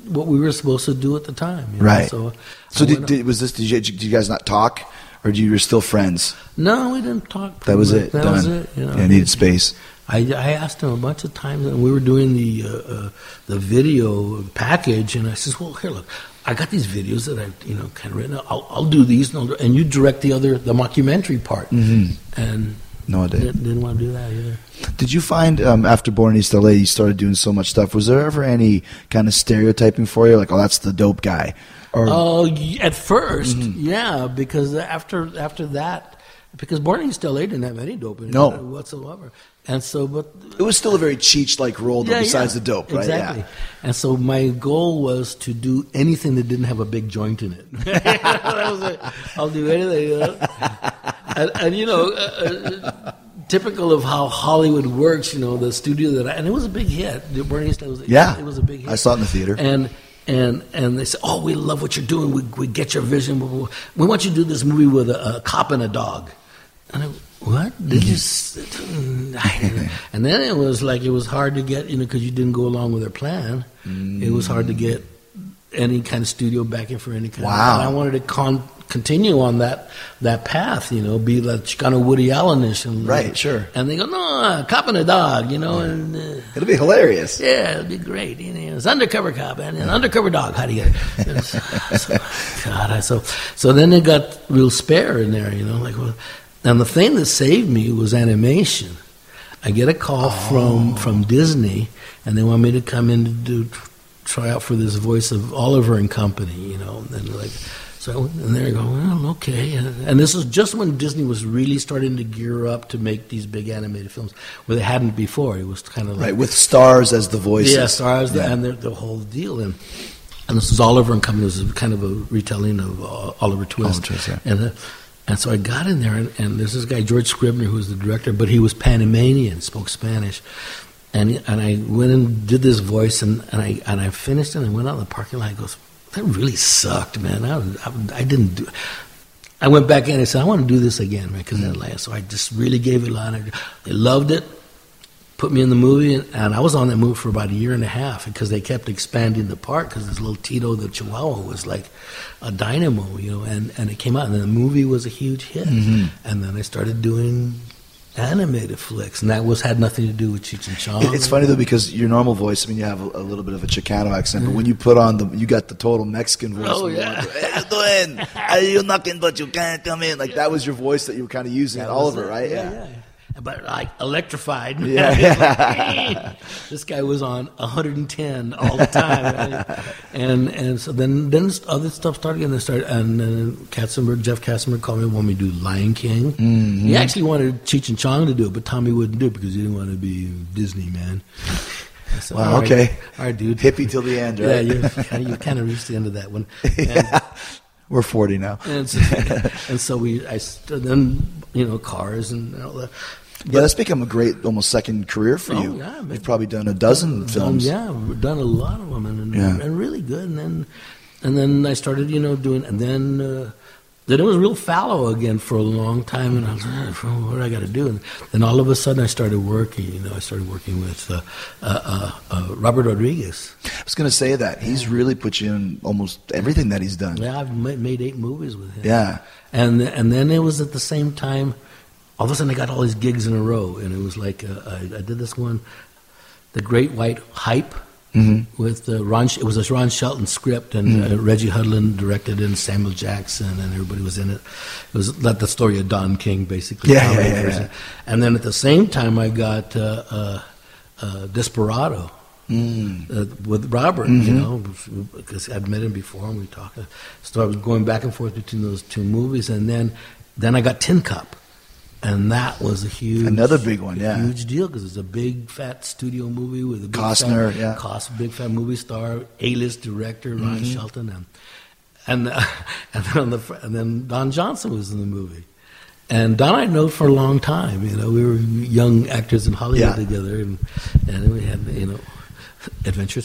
what we were supposed to do at the time. You know? Right. So did you guys not talk, or you were still friends? No, we didn't talk. That was it. That Done. was it. You know? Yeah, needed space. I asked him a bunch of times, and we were doing the video package, and I says, "Well, here, look, I got these videos that I've kind of written. I'll do these, and you direct the mockumentary part." Mm-hmm. And no, I didn't want to do that either. Did you find after Born in East LA, you started doing so much stuff? Was there ever any kind of stereotyping for you, like, oh, that's the dope guy? Or at first, yeah, because after that, because Born in East LA didn't have any dope in it whatsoever. And so, but it was still a very Cheech-like role, though, besides the dope, right? Exactly. Yeah. And so my goal was to do anything that didn't have a big joint in it. That was it. I'll do anything. And typical of how Hollywood works, the studio and it was a big hit. Born in East LA it was a big hit. I saw it in the theater. And they said, "Oh, we love what you're doing. We get your vision. We want you to do this movie with a cop and a dog." And I, what? Did you? And then it was hard to get, because you didn't go along with their plan. It was hard to get any kind of studio backing for any kind. Wow. And I wanted to continue on that path, be like kind of Woody Allen-ish. And, right, sure. And they go, "No, cop and a dog, and it'll be hilarious." Yeah, it'll be great. It's undercover cop and an undercover dog. How do you get it? So then they got real spare in there, and the thing that saved me was animation. I get a call from Disney, and they want me to come in to try out for this voice of Oliver and Company, and so and there you go. Well, okay, and this is just when Disney was really starting to gear up to make these big animated films, where they hadn't before. It was kind of like with stars as the voices. Yeah, stars, and the whole deal. And this was Oliver and Company. It was kind of a retelling of Oliver Twist. And so I got in there, and there's this guy, George Scribner, who was the director, but he was Panamanian, spoke Spanish. And I went and did this voice, and I finished it, and I went out in the parking lot, and I goes, "That really sucked, man. I didn't do it." I went back in and I said, "I want to do this again, man, because that last." So I just really gave it a lot. They loved it, put me in the movie, and I was on that movie for about a year and a half because they kept expanding the part because this little Tito the Chihuahua was like a dynamo, and it came out, and then the movie was a huge hit. Mm-hmm. And then I started doing animated flicks, and that had nothing to do with Cheech and Chong. It's funny though, because your normal voice, you have a little bit of a Chicano accent, but when you put on you got the total Mexican voice. Oh yeah. Hey, how you doing? Are you knocking but you can't come in? Like that was your voice that you were kind of using at Oliver, right? Yeah. But like electrified. Yeah. This guy was on 110 all the time, and so then other stuff started, and Jeff Katzenberg called me and wanted me to do Lion King. Mm-hmm. He actually wanted Cheech and Chong to do it, but Tommy wouldn't do it because he didn't want to be Disney, man. So, wow. Okay. All right, dude. Hippie till the end, right? Yeah, you kind of reached the end of that one. We're 40 now. And so then Cars and all that. Yeah, that's become a great, almost second career for you. Yeah, you've probably done a dozen films. We've done a lot of them, and really good. And then I started, doing, and then it was real fallow again for a long time, and I was like, what do I got to do? And then all of a sudden I started working. I started working with Robert Rodriguez. I was going to say that he's really put you in almost everything that he's done. Yeah, I've made 8 movies with him. Yeah, and then it was at the same time. All of a sudden, I got all these gigs in a row, and it was like I did this one, The Great White Hype, with Ron. It was a Ron Shelton script, and Reggie Hudlin directed it, and Samuel Jackson, and everybody was in it. It was like the story of Don King, basically. Yeah. And then at the same time, I got Desperado with Robert, because I'd met him before, and we talked. So I was going back and forth between those 2 movies, and then I got Tin Cup. And that was another big one, huge deal because it's a big fat studio movie with a big Costner, big fat movie star, A-list director Ron Shelton, and then Don Johnson was in the movie, and Don I know for a long time. We were young actors in Hollywood together, and we had adventures,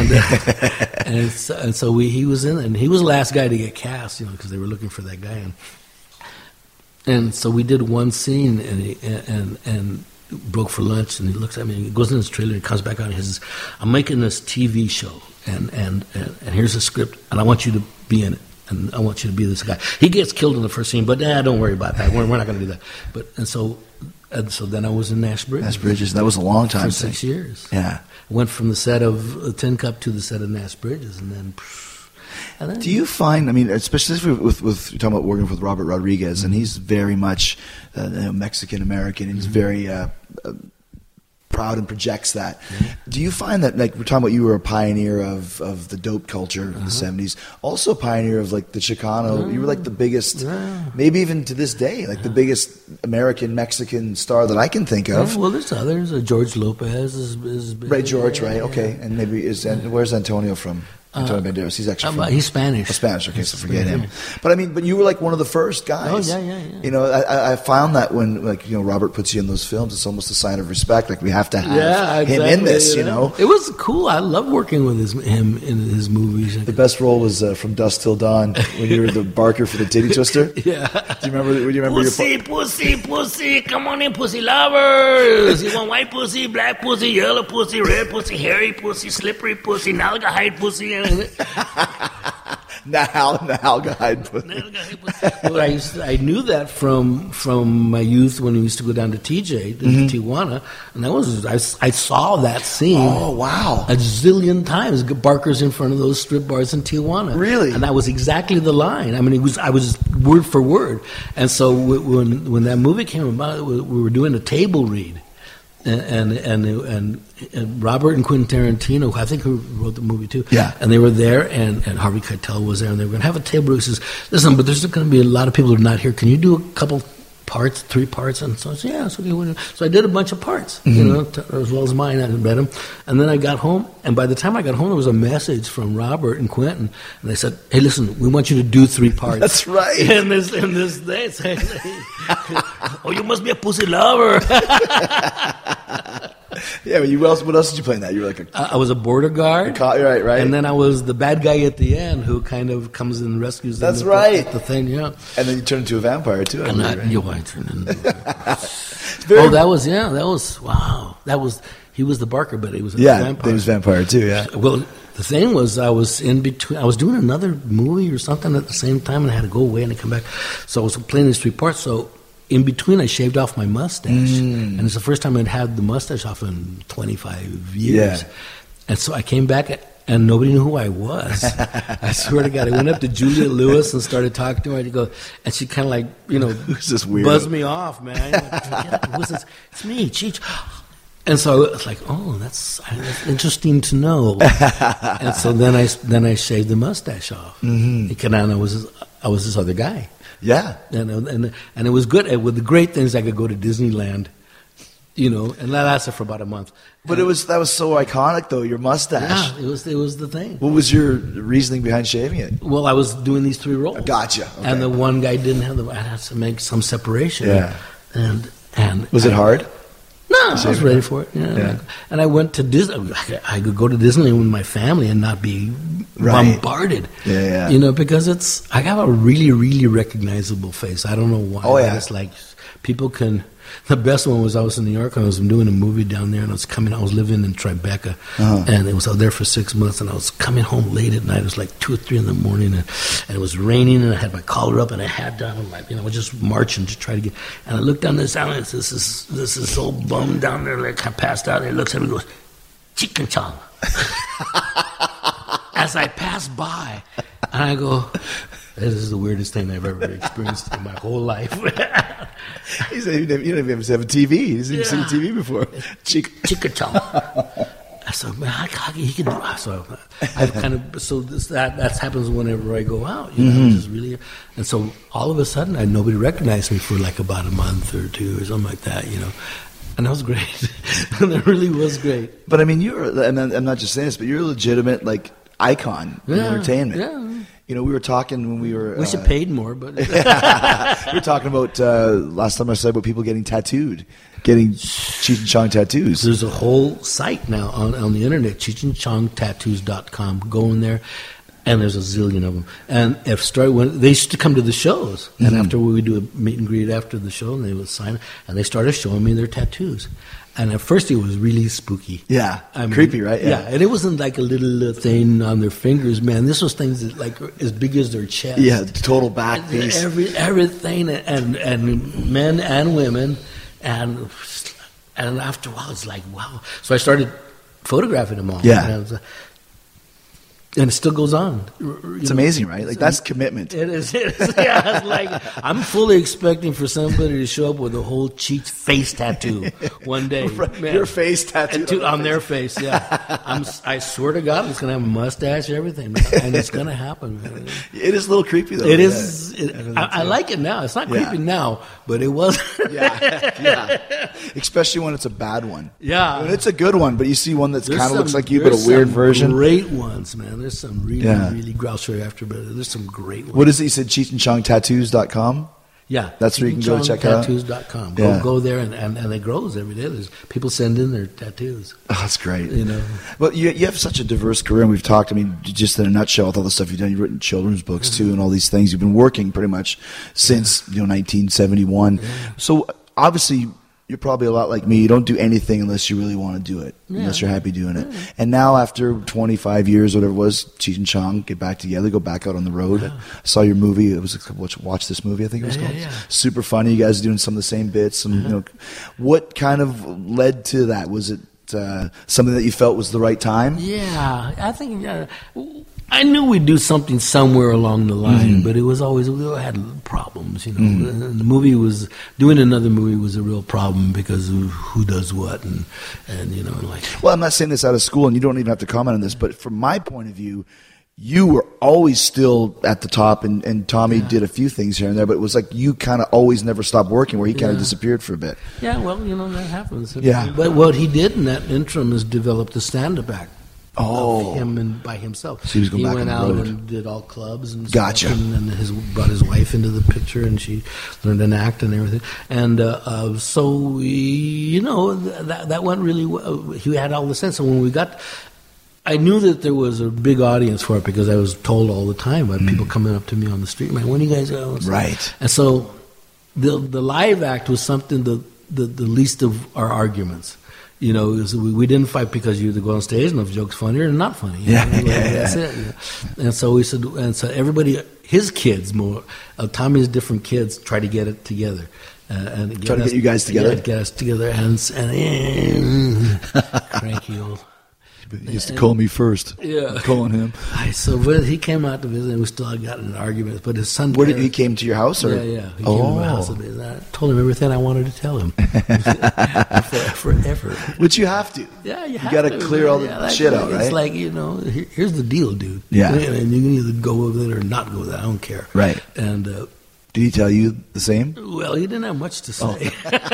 and so he was in it, and he was the last guy to get cast, because they were looking for that guy. And so we did one scene, and broke for lunch, and he looks at me, and he goes in his trailer, and he comes back out, and he says, I'm making this TV show, and here's a script, and I want you to be in it, and I want you to be this guy. He gets killed in the first scene, but don't worry about that. We're not going to do that. And so then I was in Nash Bridges. Nash Bridges, that was a long time. For 6 years. Yeah. Went from the set of Tin Cup to the set of Nash Bridges, and then do you find, I mean, especially with you're talking about working with Robert Rodriguez, and he's very much Mexican-American, and he's very proud and projects that. Do you find that, like, we're talking about, you were a pioneer of the dope culture in the 70s, also a pioneer of, like, the Chicano, you were, like, the biggest, maybe even to this day, like, the biggest American-Mexican star that I can think of. Well, there's others. George Lopez is Right, George, right, okay. And maybe, where's Antonio from? Antonio Banderas. He's actually from... He's Spanish. Spanish, okay, so forget him. But you were like one of the first guys. Oh, yeah. You know, I found that when, like, you know, Robert puts you in those films, it's almost a sign of respect. Like, we have to have him in this, you know. It was cool. I loved working with him in his movies. The best role was From Dusk Till Dawn, when you were the barker for the Titty Twister. Yeah. Do you remember Pussy, come on in, pussy lovers. You want white pussy, black pussy, yellow pussy, red pussy, hairy pussy, slippery pussy, nalgahide pussy. Nalgahide pussy. Well, I knew that from my youth when we used to go down to TJ, to Tijuana, and I saw that scene. Oh, wow. A zillion times. Barker's in front of those strip bars in Tijuana. Really? And that was exactly the line. I mean, I was word for word. And so when that movie came about, we were doing a table read. And Robert and Quentin Tarantino, I think, who wrote the movie too. Yeah. And they were there, and Harvey Keitel was there, and they were going to have a table. He says, "Listen, but there's going to be a lot of people who are not here. Can you do a couple parts, 3 parts?" And so I said, "Yeah." So I did a bunch of parts, you know, as well as mine. I read them, and then I got home. And by the time I got home, there was a message from Robert and Quentin, and they said, "Hey, listen, we want you to do 3 parts." That's right. And this they said, "Oh, you must be a pussy lover." Yeah, but what else did you play in that? You were like I was a border guard. Right. And then I was the bad guy at the end who kind of comes and rescues them. That's right. At the thing, yeah. And then you turned into a vampire, too. I turned into wow. He was the Barker, but he was a vampire. he was vampire, too, yeah. Well, the thing was, I was in between. I was doing another movie or something at the same time, and I had to go away and come back. So I was playing these 3 parts, so... In between, I shaved off my mustache, and it's the first time I'd had the mustache off in 25 years. Yeah. And so I came back, and nobody knew who I was. I swear to God, I went up to Julia Lewis and started talking to her. And she kind of like, you know, who's this weirdo? Buzzed me off, man. Who's this? It's me, Cheech. And so I was like, oh, that's interesting to know. And so then I shaved the mustache off, and I was this other guy. Yeah, and it was good. With the great things, I could go to Disneyland, you know, and that lasted for about a month. But that was so iconic, though, your mustache. Yeah, it was the thing. What was your reasoning behind shaving it? Well, I was doing these 3 roles. Gotcha. Okay. And the one guy didn't have I had to make some separation. Yeah. And was it hard? No, I was ready for it. Yeah. And I went to Disney. I could go to Disneyland with my family and not be bombarded. Yeah. You know, because I have a really, really recognizable face. I don't know why. Oh, yeah. It's like people can. The best one was I was in New York and I was doing a movie down there, and I was living in Tribeca, and I was out there for 6 months, and I was coming home late at night. It was like 2 or 3 in the morning, and it was raining, and I had my collar up and a hat down, and I was just marching to try to get. And I looked down this alley, and this is so bummed down there, like I passed out. And he looks at me and goes, "Chicken chong." As I passed by, and I go, "This is the weirdest thing I've ever experienced in my whole life." He said, "You don't even have a TV. He's never seen a TV before." Chicken chong. I said, "Man, how he can do that?" So I've that happens whenever I go out, you know, which is really. And so all of a sudden, nobody recognized me for like about a month or 2 or something like that, you know. And that was great. And it really was great. But I mean, and I'm not just saying this, but you're a legitimate like icon in entertainment. Yeah. You know, we were talking when we were... Wish it paid more, but... We were talking about, last time I said about people getting tattooed, getting Cheech and Chong tattoos. There's a whole site now on the internet, CheechandChongTattoos.com. Go in there, And there's a zillion of them. And when they used to come to the shows, and after we would do a meet and greet after the show, and they would sign, and they started showing me their tattoos. And at first it was really spooky. Yeah, creepy, right? Yeah, and it wasn't like a little thing on their fingers, man. This was things that like as big as their chest. Yeah, total back piece. Everything, and men and women, and after a while it's like, wow. So I started photographing them all. Yeah. And it still goes on. It's amazing, right? Like, that's commitment. It is. Yeah, it's like I'm fully expecting for somebody to show up with a whole cheek face tattoo one day. Man. Your face tattoo on their face. Yeah, I swear to God, it's gonna have a mustache, everything, and it's gonna happen. Man. It is a little creepy, though. It is. I like it now. It's not creepy now, but it was. yeah. Especially when it's a bad one. Yeah. When it's a good one, but you see one that's kind of looks like you, but a weird version. Great ones, man. There's some really grouse after, but there's some great ones. What is it? You said CheechenChongTattoos.com? Yeah. That's where you can go check out. Tattoos.com. Yeah. Go there, and it grows every day. There's people send in their tattoos. Oh, that's great. You know. Well, you have such a diverse career, and we've talked, I mean, just in a nutshell, with all the stuff you've done. You've written children's books, too, and all these things. You've been working pretty much since, 1971. Yeah. So, obviously, you're probably a lot like me. You don't do anything unless you really want to do it, unless you're happy doing it. And now, after 25 years, whatever it was, Cheech and Chong get back together, go back out on the road. I saw your movie. It was Watch This Movie, I think it was called. Super funny. You guys are doing some of the same bits. And, what kind of led to that? Was it something that you felt was the right time? Yeah, I think I knew we'd do something somewhere along the line, but it was always, we had problems, The movie was, doing another movie was a real problem because of who does what and like. Well, I'm not saying this out of school, and you don't even have to comment on this, but from my point of view, you were always still at the top, and Tommy did a few things here and there, but it was like you kind of always never stopped working, where he kind of disappeared for a bit. Yeah, well, that happens. Yeah. But what he did in that interim is develop the stand-up act. Oh, of him and by himself. So he went out road. and did all clubs and gotcha. stuff, and brought his wife into the picture, and she learned an act and everything. And so we, that went really well. He had all the sense. So when we got, I knew that there was a big audience for it because I was told all the time by people coming up to me on the street, man, when are you guys going? Right. And so the live act was something the least of our arguments. We didn't fight because you either go on stage and if the joke's funny or not funny. That's it. And so we said, everybody, his kids, Tommy's different kids, try to get it together. And try to get you guys together? Yeah, get us together and cranky old. He used to call me first. Yeah. I'm calling him. So he came out to visit, and we still got in an argument. But his son... He came to your house? Or? Yeah. He came to my house. And I told him everything I wanted to tell him. Forever. Which you have to. Yeah, you got to clear all the shit out, right? It's like, here's the deal, dude. Yeah. And you can either go with it or not go with it. I don't care. Right. And... did he tell you the same? Well, he didn't have much to say.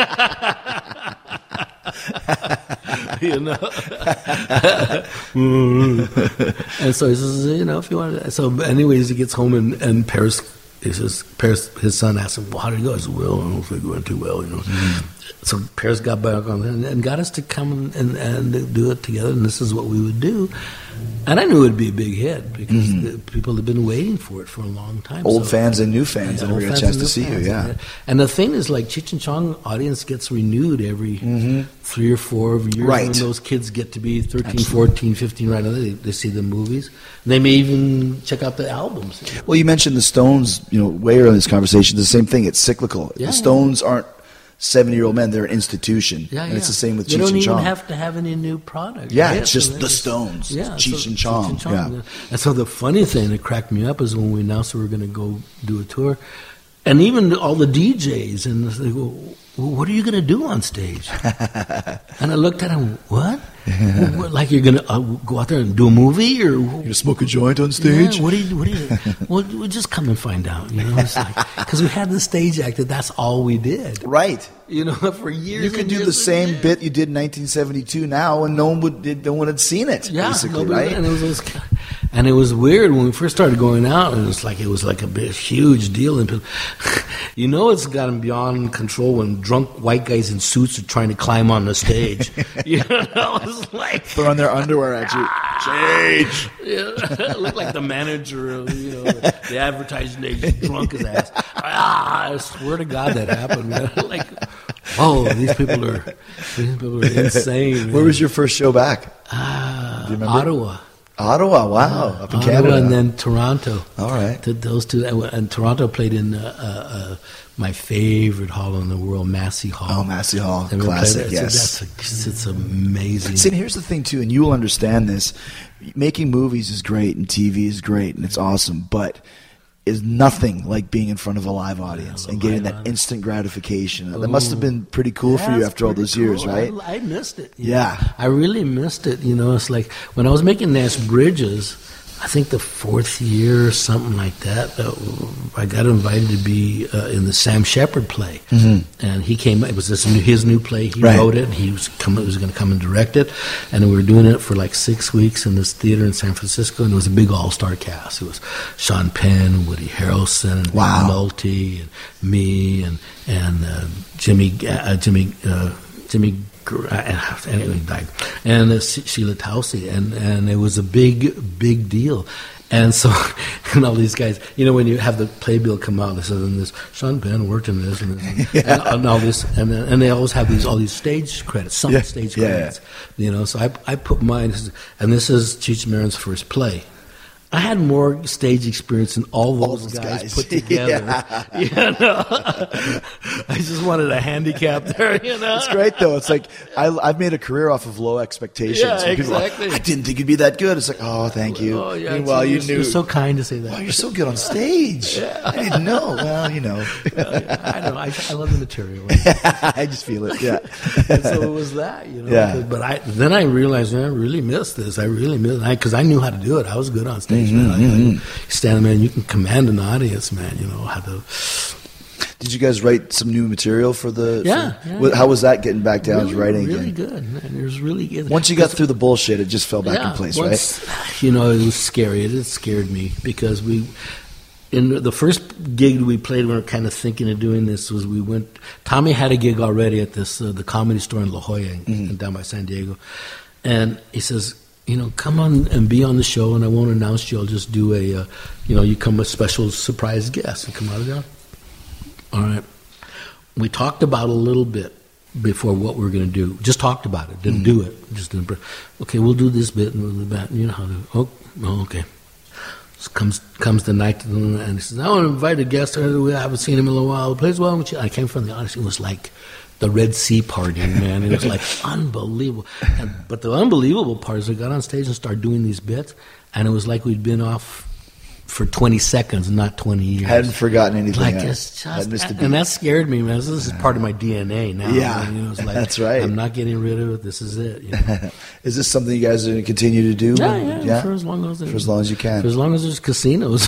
And so he says, if you want to. So, anyways, he gets home and Paris, his son asked him, well, how did it go? I said, well, I don't think it went too well, So Paris got back on and got us to come and do it together, and this is what we would do. And I knew it would be a big hit because the people had been waiting for it for a long time. Old fans and new fans that never got a chance to see you, And the thing is, like, Cheech and Chong audience gets renewed every 3 or 4 years. Right. When those kids get to be 13, 14, 15, right now, they see the movies. They may even check out the albums. Well, you mentioned the Stones, way earlier in this conversation. It's the same thing. It's cyclical. The Stones aren't 70-year-old men, they're an institution. Yeah, and it's the same with Cheech and Chong. You don't even have to have any new product. Yeah, it's just the Stones. Yeah, Cheech and Chong. Yeah. And so the funny thing that cracked me up is when we announced we were going to go do a tour, and even all the DJs, and they go, well, what are you going to do on stage? And I looked at him, what? Like you're going to go out there and do a movie? Or you're going to smoke a joint on stage? Yeah, what do you well, we'll just come and find out. It's like, because we had the stage act that's all we did. Right. For years. You could do the same bit you did in 1972 now, and no one had seen it, basically, right? And it was weird when we first started going out, and it was like a big, huge deal. And people, it's gotten beyond control when drunk white guys in suits are trying to climb on the stage. It's like throwing their underwear at you. Change. Yeah, look like the manager of the advertising agency, drunk his ass. I swear to God that happened, man. Like, oh, these people are insane. Where was your first show back? Ottawa. Ottawa, wow, up in Ottawa, Canada. and then Toronto. All right. Did those two, and Toronto played in my favorite hall in the world, Massey Hall. Oh, Massey Hall, And we played classic, there. yes. It's amazing. See, and here's the thing, too, and you will understand this. Making movies is great, and TV is great, and it's awesome, but is nothing like being in front of a live audience and getting that instant gratification. That must have been pretty cool for you after all those years, right? I missed it. Yeah. I really missed it. It's like when I was making Nash Bridges, I think the fourth year or something like that, I got invited to be in the Sam Shepard play. Mm-hmm. And he came, it was his new play, he wrote it, and he was going to come and direct it. And we were doing it for like 6 weeks in this theater in San Francisco, and it was a big all-star cast. It was Sean Penn, Woody Harrelson, Nolte, and me, and Jimmy anyway, died, and Sheila Tousey, and it was a big deal. And so, and all these guys, when you have the playbill come out, they said, and this Sean Penn worked in this, and all this, and they always have all these stage credits, stage credits, So I put mine, and this is Cheech Marin's first play. I had more stage experience than all those guys put together. I just wanted a handicap there. It's great though. It's like I've made a career off of low expectations. Yeah, exactly. I didn't think you'd be that good. It's like, oh, thank you. Oh, yeah, Meanwhile, you knew. You're so kind to say that. Oh, you're so good on stage. I didn't know. Well, I know. I love the material. I just feel it. Yeah. And so it was that. Yeah. But then I realized, I really missed this. I really missed it because I knew how to do it. I was good on stage. Man. Stand there, man. You can command an audience, man. How to. Did you guys write some new material for the? Yeah. How was that getting back down to writing really again? Good, man. It was really good. Once you got through the bullshit, it just fell back in place, right? It was scary. It scared me because in the first gig we played, we were kind of thinking of doing this. Tommy had a gig already at this the Comedy Store in La Jolla, down by San Diego, and he says, come on and be on the show, and I won't announce you. I'll just do you come a special surprise guest and come out of there. All right. We talked about a little bit before what we were going to do. Just talked about it. Didn't do it. Just didn't. Okay, we'll do this bit and we'll do that. You know how to. Oh, okay. So comes the night, and he says, I want to invite a guest. I haven't seen him in a while. He plays well. I came from the audience. It was like the Red Sea party, man. It was like unbelievable. But the unbelievable part is I got on stage and started doing these bits, and it was like we'd been off for 20 seconds, not 20 years. Hadn't forgotten anything. Like it's just, and that scared me, man. This is part of my DNA now. Yeah, it's like, that's right. I'm not getting rid of it. This is it. Is this something you guys are going to continue to do? Yeah. For as long as you can. For as long as there's casinos.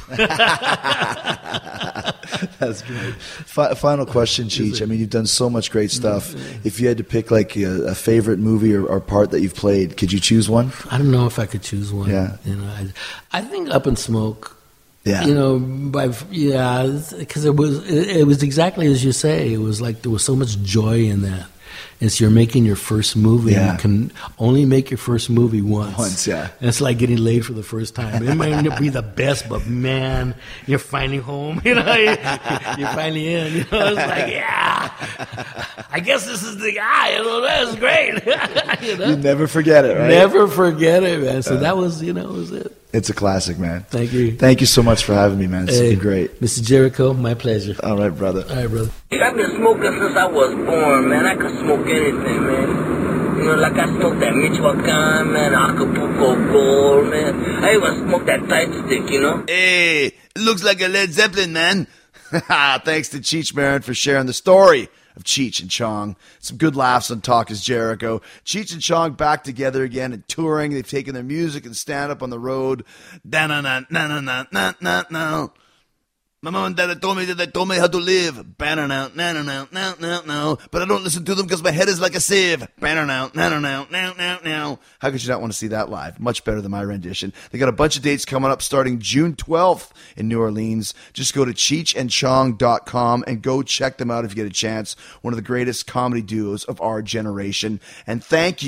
That's great. Final question, Cheech. I mean, you've done so much great stuff. If you had to pick like a favorite movie or part that you've played, could you choose one? I don't know if I could choose one. Yeah. I think Up in Smoke. Yeah. Because it was exactly as you say. It was like there was so much joy in that. It's you're making your first movie. Yeah. You can only make your first movie once. Yeah. And it's like getting laid for the first time. It might not be the best, but man, you're finally home. You're finally in. It's like, yeah, I guess this is the guy. That's great. You never forget it, right? Never forget it, man. So that was, it was it. It's a classic, man. Thank you. Thank you so much for having me, man. It's been great. Mr. Jericho, my pleasure. All right, brother. I've been smoking since I was born, man. I could smoke anything, man. Like I smoked that Michoacan, man, Acapulco Gold, man. I even smoked that tight stick, Hey, it looks like a Led Zeppelin, man. Thanks to Cheech Marin for sharing the story of Cheech and Chong. Some good laughs on Talk is Jericho. Cheech and Chong back together again and touring. They've taken their music and stand up on the road. Da-na-na-na-na-na-na-na. My mom and dad told me how to live. But I don't listen to them because my head is like a sieve. How could you not want to see that live? Much better than my rendition. They got a bunch of dates coming up starting June 12th in New Orleans. Just go to CheechandChong.com and go check them out if you get a chance. One of the greatest comedy duos of our generation. And thank you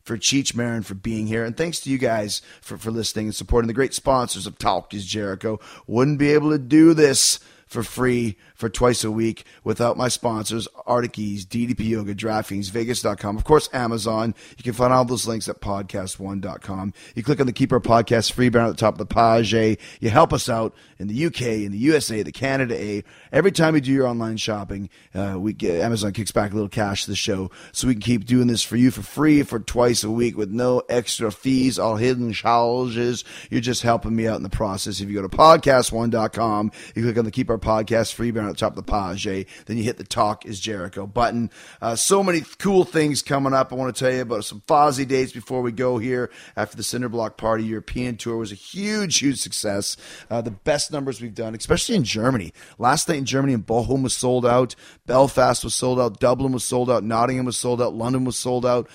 for Cheech Marin for being here. And thanks to you guys for listening and supporting the great sponsors of Talk is Jericho. Wouldn't be able to do this for free for twice a week without my sponsors, Arctic Ease, DDP Yoga, DraftKings, Vegas.com, of course, Amazon. You can find all those links at podcast1.com. You click on the Keep Our Podcast free banner at the top of the page. You help us out in the UK, in the USA, the Canada. Every time you do your online shopping, Amazon kicks back a little cash to the show so we can keep doing this for you for free for twice a week with no extra fees, all hidden charges. You're just helping me out in the process. If you go to podcast1.com, you click on the Keep Our Podcast free banner at the top of the page, then you hit the Talk is Jericho button. So many cool things coming up. I want to tell you about some Fozzy dates before we go here. After the Cinderblock Party European tour was a huge success. The best numbers we've done, especially in Germany. Last night in Germany, in Bochum was sold out. Belfast was sold out. Dublin was sold out. Nottingham was sold out. London was sold out.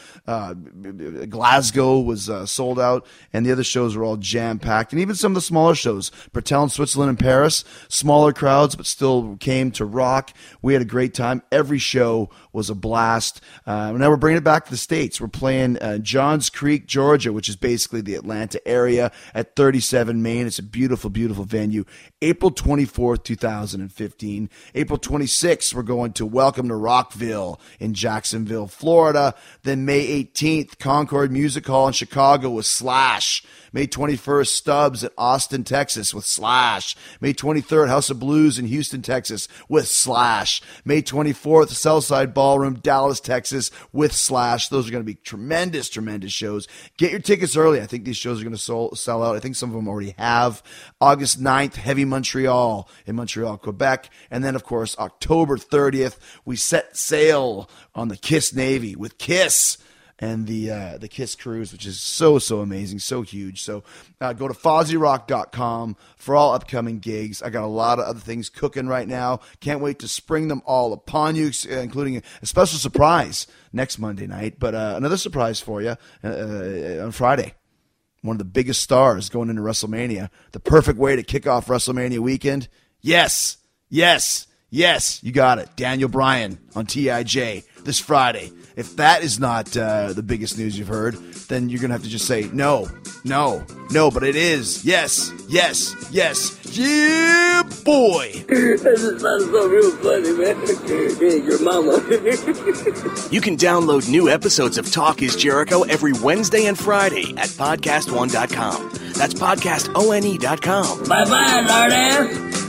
Glasgow was sold out. And the other shows were all jam-packed. And even some of the smaller shows, Bertel in Switzerland and Paris, smaller crowds, but still came to rock. We had a great time. Every show was a blast. Now we're bringing it back to the States. We're playing Johns Creek, Georgia, which is basically the Atlanta area, at 37 Main. It's a beautiful, beautiful venue. April 24th, 2015. April 26th, we're going to Welcome to Rockville in Jacksonville, Florida. Then May 18th, Concord Music Hall in Chicago with Slash. May 21st, Stubbs at Austin, Texas with Slash. May 23rd, House of Blues in Houston, Texas with Slash. May 24th, Southside Ballroom, Dallas, Texas with Slash. Those are going to be tremendous, tremendous shows. Get your tickets early. I think these shows are going to sell out. I think some of them already have. August 9th, Heavy Montreal in Montreal, Quebec. And then, of course, October 30th, we set sail on the Kiss Navy with Kiss and the Kiss Cruise, which is so amazing, so huge. So go to FozzyRock.com for all upcoming gigs. I got a lot of other things cooking right now. Can't wait to spring them all upon you, including a special surprise next Monday night. But another surprise for you on Friday. One of the biggest stars going into WrestleMania. The perfect way to kick off WrestleMania weekend. Yes, you got it. Daniel Bryan on TIJ this Friday. If that is not the biggest news you've heard, then you're going to have to just say, no, but it is. Yes. Yeah, boy. That just sounds so real funny, man. Hey, your mama. You can download new episodes of Talk is Jericho every Wednesday and Friday at podcast1.com. That's podcastone.com. Bye-bye, lard ass.